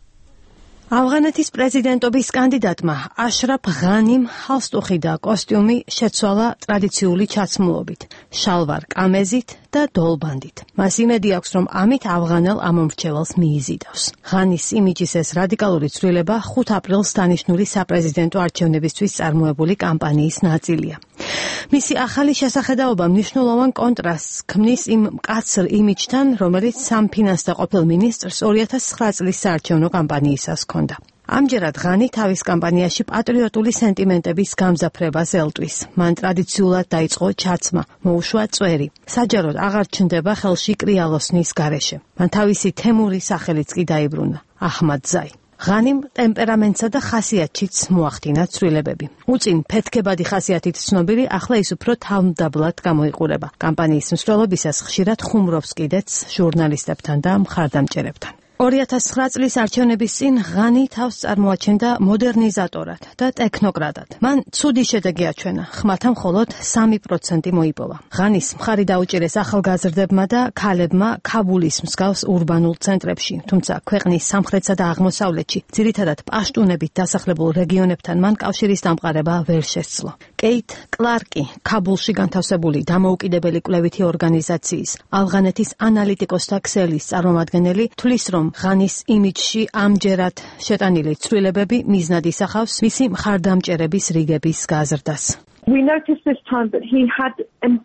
ავღანეთის პრეზიდენტობის კანდიდატმა აშრაფ ღანიმ ჰალსტუხი და კოსტიუმი შეცვალა ტრადიციული ჩაცმულობით, შალვარ კამეზით და დოლბანდით. მას იმედი აქვს, რომ ამით ავღანელ ამომრჩეველს მიიზიდავს. ღანის იმიჯის ეს რადიკალური ცვლილება 5 აპრილს დანიშნული საპრეზიდენტო არჩევნებისთვის წარმოებული კამპანიის ნაწილია. მისი ახალი შესახედაობა მნიშვნელოვან კონტრასტს ქმნის იმ მკაცრ იმიჯთან, რომელიც სამფინანსთა ყოფილ მინისტრს 2009 წლის საარჩევნო კამპანიისას ჰქონდა. ამჯერად ღანი თავის კამპანიაში პატრიოტული სენტიმენტების გამძაფრებას ელტვის. მან ტრადიციულად დაიწყო ჩაცმა, მოუშვა წვერი. საჯაროდ აღარ ჩნდება ხელში კრიალოსნის გარეშე. მან თავისი თემური სახელიც კი დაიბრუნა, აჰმადზაი. ღანიმ ტემპერამენტსა და ხასიათშიც მოახდინა ცვლილებები. უწინ ფეთქებადი ხასიათით ცნობილი, ახლა ის უფრო თავმდაბლად გამოიყურება. კამპანიის მსვლელობისას ხშირად ხუმრობს კიდეც ჟურნალისტებთან და მხარდამჭერებთან. 2009 წლის არჩევნების წინ ღანი თავს წარმოაჩენდა მოდერნიზატორად და ტექნოკრატად. მან ცუდი შედეგი აჩვენა, ხმათა მხოლოდ 3% მოიპოვა. ღანის მხარი დაუჭირეს ახალგაზრდებმა და ქალებმა ქაბულის მსგავს ურბანულ ცენტრებში, თუმცა ქვეყნის სამხრეთსა და აღმოსავლეთში, ძირითადად პაშტუნებით დასახლებულ რეგიონებთან მან კავშირის დამყარება ვერ შესძლო. კეით კლარკი, ქაბულში განთავსებული დამოუკიდებელი კვლევითი ორგანიზაციის ავღანეთის ანალიტიკოსთა ქსელის წარმომადგენელი თვლის, რომ ღანის იმიჯში ამჯერად შეტანილი ცვლილებები მიზნად ისახავს მისი მხარდამჭერების რიგების გაზრდას. We noticed this time that he had embraced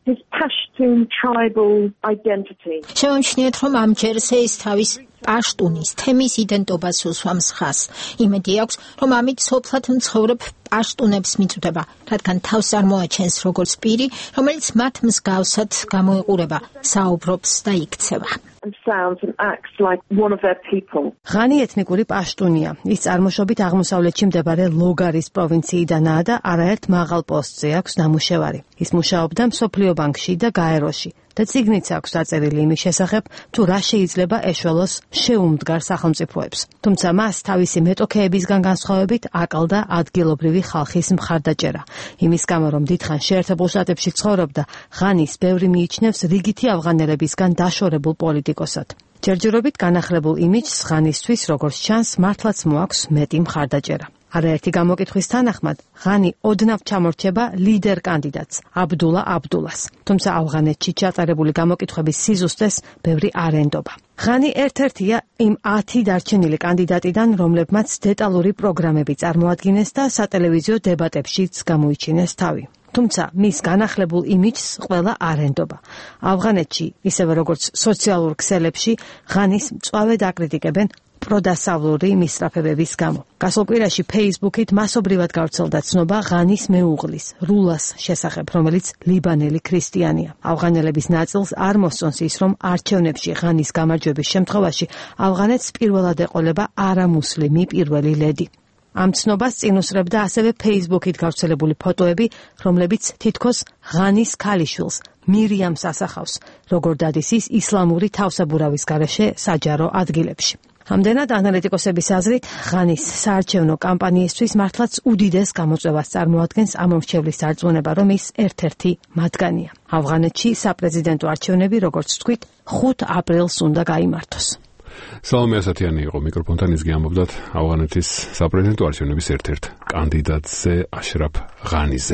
his Pashtun tribal identity. Შემამჩნიეთ, რომ ამ ჯერზე ის თავის პაშტუნის თემის იდენტობას უსვამს ხაზს. იმედი აქვს, რომ ამით სოფლად მცხოვრებ პაშტუნებს მიწვდება, რადგან თავს წარმოაჩენს როგორც პირი, რომელიც მათ მსგავსად გამოიყურება, საუბრობს და იქცევა. And sounds and acts like one of their people. ღანი ეთნიკური პაშტუნია. ის წარმოშობით აღმოსავლეთში მდებარე ლოგარის პროვინციიდანაა და არაერთ მაღალ პოსტზე აქვს ნამუშევარი. ის მუშაობდა მსოფლიო ბანკში და გაეროში. და ციგნიც აქვს დაწერილი იმის შესახებ, თუ რა შეიძლება ეშველოს შეუმდგარ სახელმწიფოებს. თუმცა მას თავისი მეტოქეებისგან განსხვავებით აკლდა ადგილობრივი ხალხის მხარდაჭერა. იმის გამო, რომ დიდხან შეერთებულ შტატებში ცხოვრობდა, ღანის ბევრი მიიჩნევს რიგითი ავღანელებისგან დაშორებულ პოლიტიკოსად. ჯერჯერობით განახლებულ იმიჯს ღანისთვის, როგორც ჩანს, მართლაც მოაქვს მეტი მხარდაჭერა. არაერთი გამოკითხვის თანახმად, ღანი ოდნავ ჩამორჩება ლიდერ კანდიდატს, აბდულა აბდულას. თუმცა ავღანეთში ჩატარებული გამოკითხვების სიზუსტეს ბევრი არ ენდობა. ღანი ერთ-ერთია იმ 10 დარჩენილი კანდიდატიდან, რომლებმაც დეტალური პროგრამები წარმოადგინეს და სატელევიზიო დებატებშიც გამოიჩინეს თავი. თუმცა მის განახლებულ იმიჯს ყველა არ ენდობა. ავღანეთში, ისევე როგორც სოციალურ ქსელებში, ღანის მწვავედ აკრიტიკებენ პროდასავლური მისწრაფებების გამო. გასულ კვირაში Facebook-ით მასობრივად გავრცელდა ცნობა ღანის მეუღლის, რულას შესახებ, რომელიც ლიბანელი ქრისტიანია. ავღანელების ნაწილს არ მოსწონს ის, რომ არჩევნებში ღანის გამარჯვების შემთხვევაში ავღანეთს პირველად ეყოლება არამუსლიმი პირველი ლედი. ამ ცნობას წინ უსწრებდა ასევე Facebook-ით გავრცელებული ფოტოები, რომლებიც თითქოს ღანის ქალიშვილს, მირიამს ასახავს, როგორ დადის ის ისლამური თავსაბურავის გარეშე საჯარო ადგილებში. ამდენად ანალიტიკოსების აზრით, ღანის საარჩევნო კამპანიისთვის მართლაც უდიდეს გამოწვევას წარმოადგენს ამომრჩევლის დარწმუნება, რომ ის ერთ-ერთი მათგანია. ავღანეთში საპრეზიდენტო არჩევნები, როგორც თქვით, 5 აპრილს უნდა გაიმართოს. სალომე ასათიანი იყო მიკროფონთან, ის გიამბობდათ ავღანეთის საპრეზიდენტო არჩევნების ერთ-ერთ კანდიდატზე, აშრაფ ღანიზე.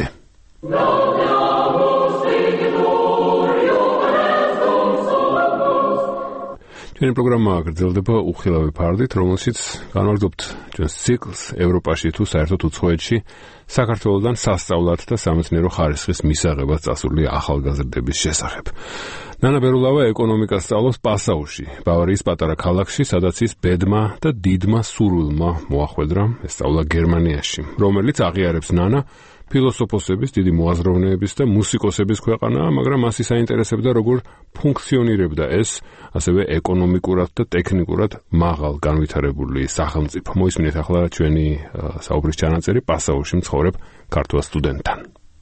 ჩვენი პროგრამა გრძელდება უხილავი ფარდით, რომელშიც განვაგრძობთ ჩვენს ციკლს ევროპაში თუ საერთოდ უცხოეთში საქართველოსთან სასწაულად და სამეცნიერო ხარისხის მისაღებად წასული ახალგაზრდების შესახებ. ნანა ბერულავა ეკონომიკას სწავლობს პასაუში, ბავარიის პატარა ქალაქში, სადაც ის ბედმა და დიდმა სურვილმა მოახვედრა ესწავლა გერმანიაში, რომელიც აღიარებს ნანა ფილოსოფოსების, დიდი მოაზროვნეების და მუსიკოსების ქვეყანაა, მაგრამ მას ის აინტერესებდა, როგორ ფუნქციონირებდა ეს, ასევე ეკონომიკურად და ტექნიკურად მაღალ განვითარებული სახელმწიფო. მოისმინეთ ახლა ჩვენი საუბრის ჩანაწერი პასაუში მცხოვრებ ქართველ სტუდენტთან.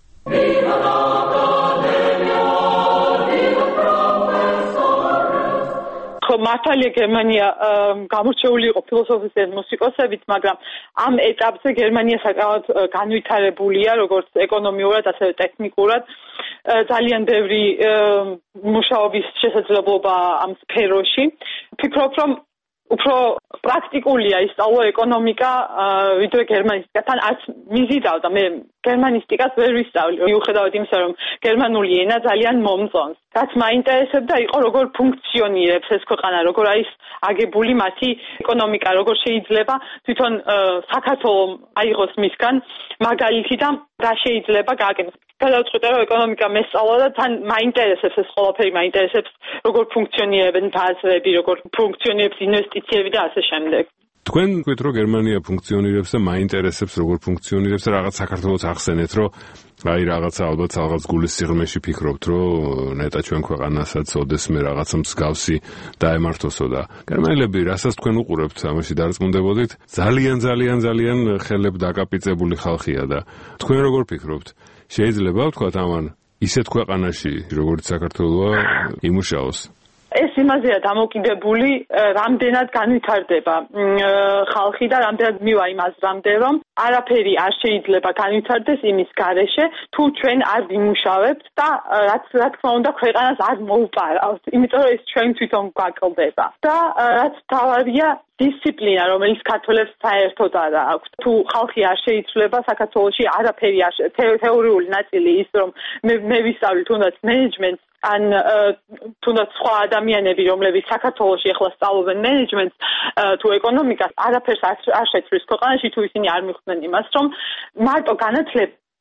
მართალია გერმანია გამორჩეული იყო ფილოსოფიის და მუსიკოსებით, მაგრამ ამ ეტაპზე გერმანია საკმაოდ განვითარებულია, როგორც ეკონომიურად, ასევე ტექნიკურად. ძალიან ბევრი მუშაობის შესაძლებლობა ამ სფეროში. ვფიქრობ, რომ უფრო პრაქტიკულია ისწავლა ეკონომიკა, ვიდრე გერმანისტიკასთან. არც მიზიდავდა, მე გერმანისტიკას ვერ ვისწავლე, მიუხედავად იმისა, რომ გერმანული ენა ძალიან მომწონს. რაც მაინტერესებდა იყო, როგორ ფუნქციონირებს ეს ქვეყანა, როგორ არის აგებული მათი ეკონომიკა, როგორ შეიძლება თვითონ საქართველოს აიღოს მისგან მაგალითი და რა შეიძლება გააკეთოს. გადავწყვიტე, რომ ეკონომიკა მესწავლა და თან მაინტერესებს ეს ყველაფერი, მაინტერესებს როგორ ფუნქციონირებენ ბაზრები, როგორ ფუნქციონირებს ინვესტიციები და ასე შემდეგ. თქვენ გვით რომ გერმანია ფუნქციონირებს და მაინტერესებს როგორ ფუნქციონირებს და რაღაც საქართველოს ახსენეთ, რომ აი რაღაცა ალბათ რაღაც გულის სიღრმეში ფიქრობთ, რომ ნეტა ჩვენ ქვეყანასაც ოდესმე რაღაცა მსგავსი დაემართოსო და გერმანელები რასაც თქვენ უყურებთ, ამაში დარწმუნდებოდით, ძალიან ხელებ დაკაპიწებული ხალხია და თქვენ როგორ ფიქრობთ? შეიძლება ვთქვათ ამან ისეთ ქვეყანაში, როგორც საქართველოა, იმუშაოს? ეს იმაზეა დამოკიდებული, რამდენად განვითარდება ხალხი და რამდენად მივა იმ აზრამდე, რომ არაფერი არ შეიძლება განვითარდეს იმის გარეშე, თუ ჩვენ არ ვიმუშავებთ და რა თქმა უნდა ქვეყანას არ მოუპარავთ, იმიტომ რომ ეს ჩვენ თვითონ გვაკლდება. და რაც თავარია დისციპლინა, რომელიც ქართველებს საერთოდ არ აქვს. თუ ხალხი არ შეიცვლება საქართველოში არაფერი არ თეორიული ნაწილი ის, რომ მე ვისწავლი თუნდაც მენეჯმენტს, ან თუნდაც სხვა ადამიანები, რომლებიც საქართველოში ახლა სწავლობენ მენეჯმენტს, თუ ეკონომიკას, არაფერს არ შეცვლის ქვეყანაში, თუ ისინი არ მიხვდნენ იმას, რომ მარტო განათლება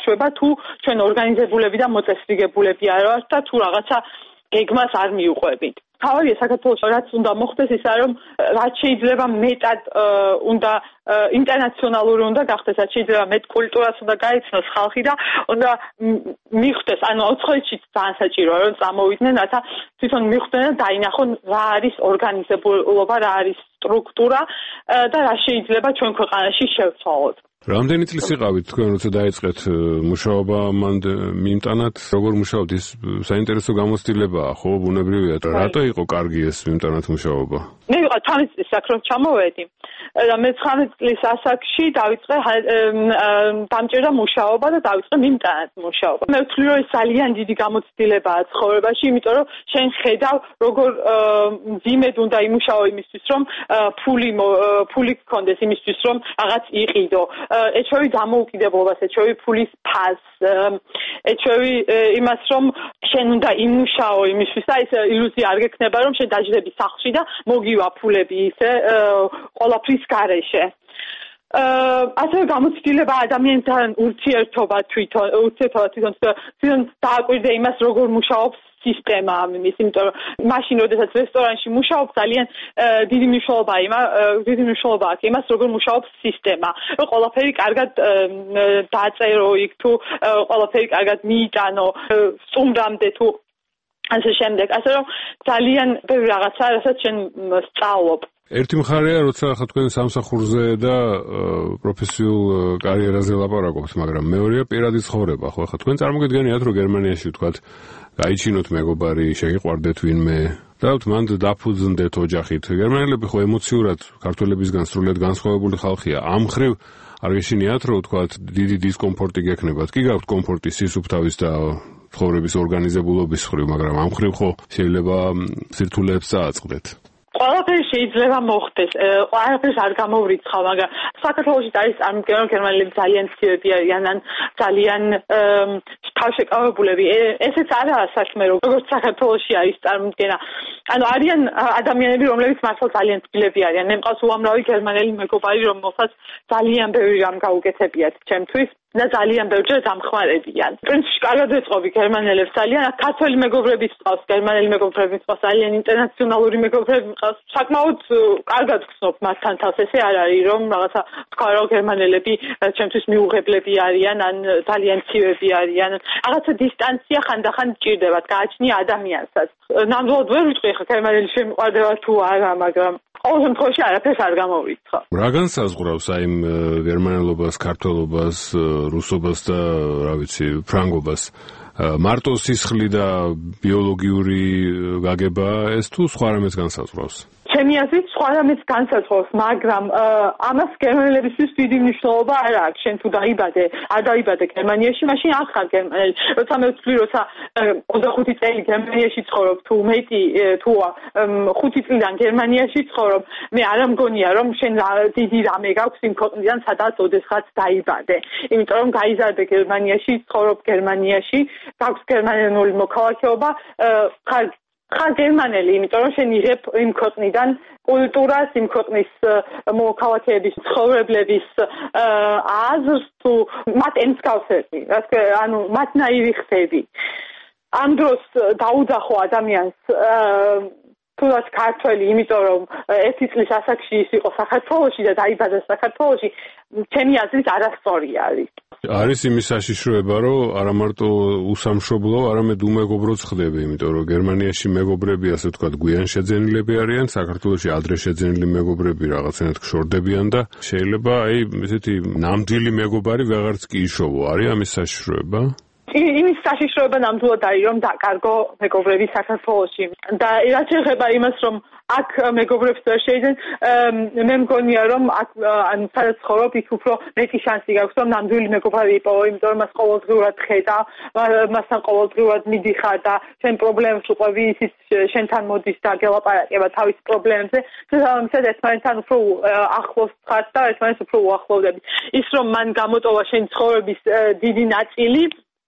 გაშვება თუ ჩვენ ორგანიზებულები და მოწესრიგებულები არ ვართ და თუ რაღაცა გეგმას არ მიუყვებით. თავარია საქართველოს რაც უნდა მოხდეს ისაა რომ რაც შეიძლება მეტად უნდა ინტერნაციონალური უნდა გახდეს, რაც შეიძლება მეტ კულტურას უნდა გაიცნოს ხალხი და უნდა მიხვდეს, ანუ ოცხოეთში ძალიან საჭიროა რომ წამოვიდნენ, რათა თვითონ მიხვდნენ და დაინახონ რა არის ორგანიზებულობა, რა არის სტრუქტურა და რა შეიძლება ჩვენ ქვეყანაში შევცვალოთ. რამდენი წლის იყავით თქვენ როცა დაიწყეთ მუშაობა მანდ მიმტანად როგორ მუშაობთ ის საინტერესო გამოცდილებაა ხო ბუნებრივია რატო იყო კარგი ეს მიმტანად მუშაობა მე ვიყავ 13 წლის აქ რომ ჩამოვედი და მე 19 წლის ასაკში დავიწყე დამჭირდა მუშაობა და დავიწყე მიმტანად მუშაობა მე ვთვლი რომ ეს ძალიან დიდი გამოცდილებაა ცხოვრებაში იმიტომ რომ შენ ხედავ როგორ ძიმედ უნდა იმუშაო იმისთვის რომ ფული გქონდეს იმისთვის რომ რაღაც იყიდო ეჩვევი დამოუკიდებლობას, ეჩვევი ფულის ფასს, ეჩვევი იმას, რომ შენ უნდა იმუშაო იმისთვის და ეს ილუზია არ გექნება, რომ შენ დაждები სახლში და მოგივა ფულები ისე ყველაფრის გარეშე. ასევე გამოცდილება ადამიანთან ურთიერთობა თვითონ დააკვირდე იმას, როგორ მუშაობს სისტემა ამის, იმიტომ რომ მაშინ როდესაც რესტორანში მუშაობ, ძალიან დიდი მნიშვნელობა აქვს იმას, როგორ მუშაობს სისტემა. რომ ყველაფერი კარგად დაწერო იქ თუ ყველაფერი კარგად მიიტანო, სტუმრამდე თუ ასე შემდეგ. ასე რომ ძალიან ბევრი რაღაცა, რასაც შენ სწავლობ. ერთი მხარეა, როცა ხა თქვენ სამსახურზე და პროფესიულ კარიერაზე ლაპარაკობთ, მაგრამ მეორეა პირადი ცხოვრება, ხო? ხა თქვენ წარმოგიდგენიათ, რომ გერმანიაში ვთქვათ, გაიჩინოთ მეგობარი, შეგიყვარდეთ ვინმე და მან დაფუძნდეთ ოჯახით. გერმანელები ხო ემოციურად ქართველებისგან სრულიად განსხვავებული ხალხია. ამ მხრივ არ გეშინიათ, რომ ვთქვათ, დიდი დისკომფორტი გექნებათ. კი გაქვთ კომფორტი სისუფთავის და ცხოვრების ორგანიზებულობის მხრივ, მაგრამ ამ მხრივ ხო შეიძლება სირთულეებს წააწყდეთ. ყველაფერი შეიძლება მოხდეს, ყველაფერს არ გამოვრიცხავ, მაგრამ საქართველოში არის წარმოქმნა, რომ გერმანელები ძალიან ცივები არიან, ან ძალიან თავშეკავებულები. ესეც არაა საქმე, როგორც საქართველოში არის წარმოქმნა. ანუ არიან ადამიანები, რომლებიც მართლა ძალიან ცივები არიან. მე მყავს უამრავი გერმანელი მეგობარი, რომელსაც ძალიან ბევრი რამ გაუკეთებიათ ჩემთვის. და ძალიან ბევრჯერ დამხმარებიან. პრინციპში კარგად ეწყობი გერმანელებს ძალიან, ქართველი მეგობრებიც მყავს, გერმანელი მეგობრებიც მყავს, ძალიან ინტერნაციონალური მეგობრები მყავს. საკმაოდ კარგად ვხსნობ მასთან თავს, ესე არ არის რომ რაღაცა თქვა რომ გერმანელები ჩემთვის მიუღებლები არიან, ან ძალიან ცივები არიან. რაღაცა დისტანცია ხანდახან ჭირდებათ, გააჩნია ადამიანსაც. ნამდვილად ვერ ვიტყვი ხა გერმანელი შემიყვარდება თუ არა, მაგრამ ყოველ შემთხვევაში არაფერს არ გამოვრიცხავ. რა განსაზღვრავს აი გერმანელობას, ქართველობას, რუსობას და რა ვიცი, ფრანგობას? მარტო სისხლი და ბიოლოგიური გაგება ეს თუ სხვა რამეს განსაზღვრავს? ჩემი აზრით სხვა რამეს განსაზღვრავს, მაგრამ ამას გერმანელებისთვის დიდი მნიშვნელობა არ აქვს. შენ თუ არ დაიბადე გერმანიაში, მაშინ არ ხარ გერმანელი. როცა მე ვთვლი, როცა 25 წელი გერმანიაში ცხოვრობ, თუ მეტი თუ 5 წლიდან გერმანიაში ცხოვრობ, მე არ მგონია რომ შენ დიდი რამე გაქვს იმ ქვეყნიდან, სადაც ოდესღაც დაიბადე. იმიტომ რომ გაიზარდე გერმანიაში, ცხოვრობ გერმანიაში, გაქვს გერმანული მოქალაქეობა, ხარ გერმანელი, იმიტომ რომ შენ იღებ იმ ქვეყნიდან კულტურას, იმ ქვეყნის მოქალაქეების ცხოვრებლების აზრს თუ მათ ემსგავსები, ანუ მათნაირი ხდები. ამ დროს დაუძახო ადამიანს თუნდაც ქართველი, იმიტომ რომ 1 წლის ასაკში ის იყო საქართველოში და დაიბადა საქართველოში, ჩემი აზრით არასწორი არის. არის იმის საშიშროება, რომ არა მარტო უსამშობლო, არამედ უმეგობროც ხდები, იმიტომ რომ გერმანიაში მეგობრები, ასე ვთქვათ, გვიან შეძენილები არიან, საქართველოში ადრე შეძენილი მეგობრები რაღაცნაირად გშორდებიან და შეიძლება აი ესეთი ნამდვილი მეგობარი ვეღარც კი იშოვო. არის ამის საშიშროება? იმის საშიშროება ნამდვილად არის, რომ დაკარგო მეგობრები საქართველოში. და რაც ეხება იმას, რომ აქ მეგობრებს ვერ შეიძლება, მე მგონია, რომ აქ სადაც ცხოვრობ, იქ უფრო მეტი შანსი გაქვს, რომ ნამდვილი მეგობარი იპოვო, იმიტომ რომ მას ყოველდღიურად ხედა, მასთან ყოველდღიურად მიდიხარ და შენ პრობლემებს უყვები, ისიც შენთან მოდის და გელაპარაკება თავის პრობლემებზე, შესაბამისად ერთმანეთთან უფრო ახლოს ხართ და ერთმანეთს უფრო უახლოვდებით. ის რომ მან გამოტოვა შენ ცხოვრების დიდი ნაწილი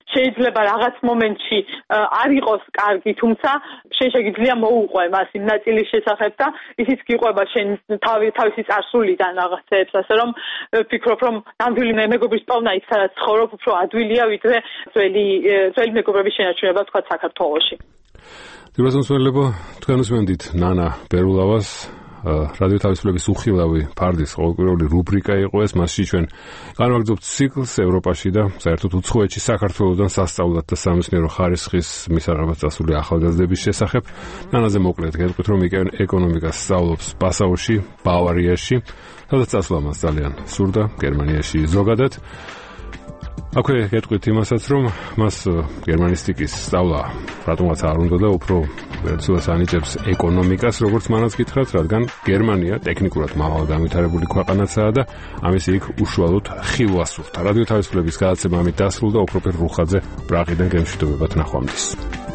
შეიძლება რაღაც მომენტში არ იყოს კარგი, თუმცა შენ შეგიძლია მოუყვე მას იმ ნაწილის შესახებ და ისიც გიყვება შენ თავისი წარსულიდან რაღაცებს, ასე რომ ვფიქრობ, რომ ნამდვილი მეგობრის პოვნა იქ სადაც ცხოვრობ უფრო ადვილია, ვიდრე ძველი მეგობრების შენარჩუნება თქვა საქართველოში. დიალოგმსმენელებო, თქვენ უსმენთ ნანა ბერულავას, რადიო თავისუფლების უხილავი ფარდის ყოველკვირეული რუბრიკა იყო ეს, მასში ჩვენ განვაგრძობთ ციკლს ევროპაში და საერთოდ უცხოეთში საქართველოსთან სასწაულად და სამეცნიერო ხარისხის მისაღებად წასული ახალგაზრდების შესახებ. ნანაზე მოკლედ გეტყვით, რომ ეკონომიკას სწავლობს პასაუში, ბავარიაში, სადაც წასვლა მას ძალიან სურდა, გერმანიაში ზოგადად. აქვე გეტყვით იმასაც, რომ მას გერმანისტიკის სწავლა რატომაც არ უნდა და უფრო ვერცულას ანიჭებს ეკონომიკას, როგორც მანაც გითხრათ, რადგან გერმანია ტექნიკურად მაღალ განვითარებული ქვეყანაა და ამის იქ უშუალოდ ხილვას სურდა. რადიო თავისუფლების გადაცემა ამით დასრულდა. ოქროფერ რუხაძე პრაღიდან გემშვიდობებად ნახვამდის.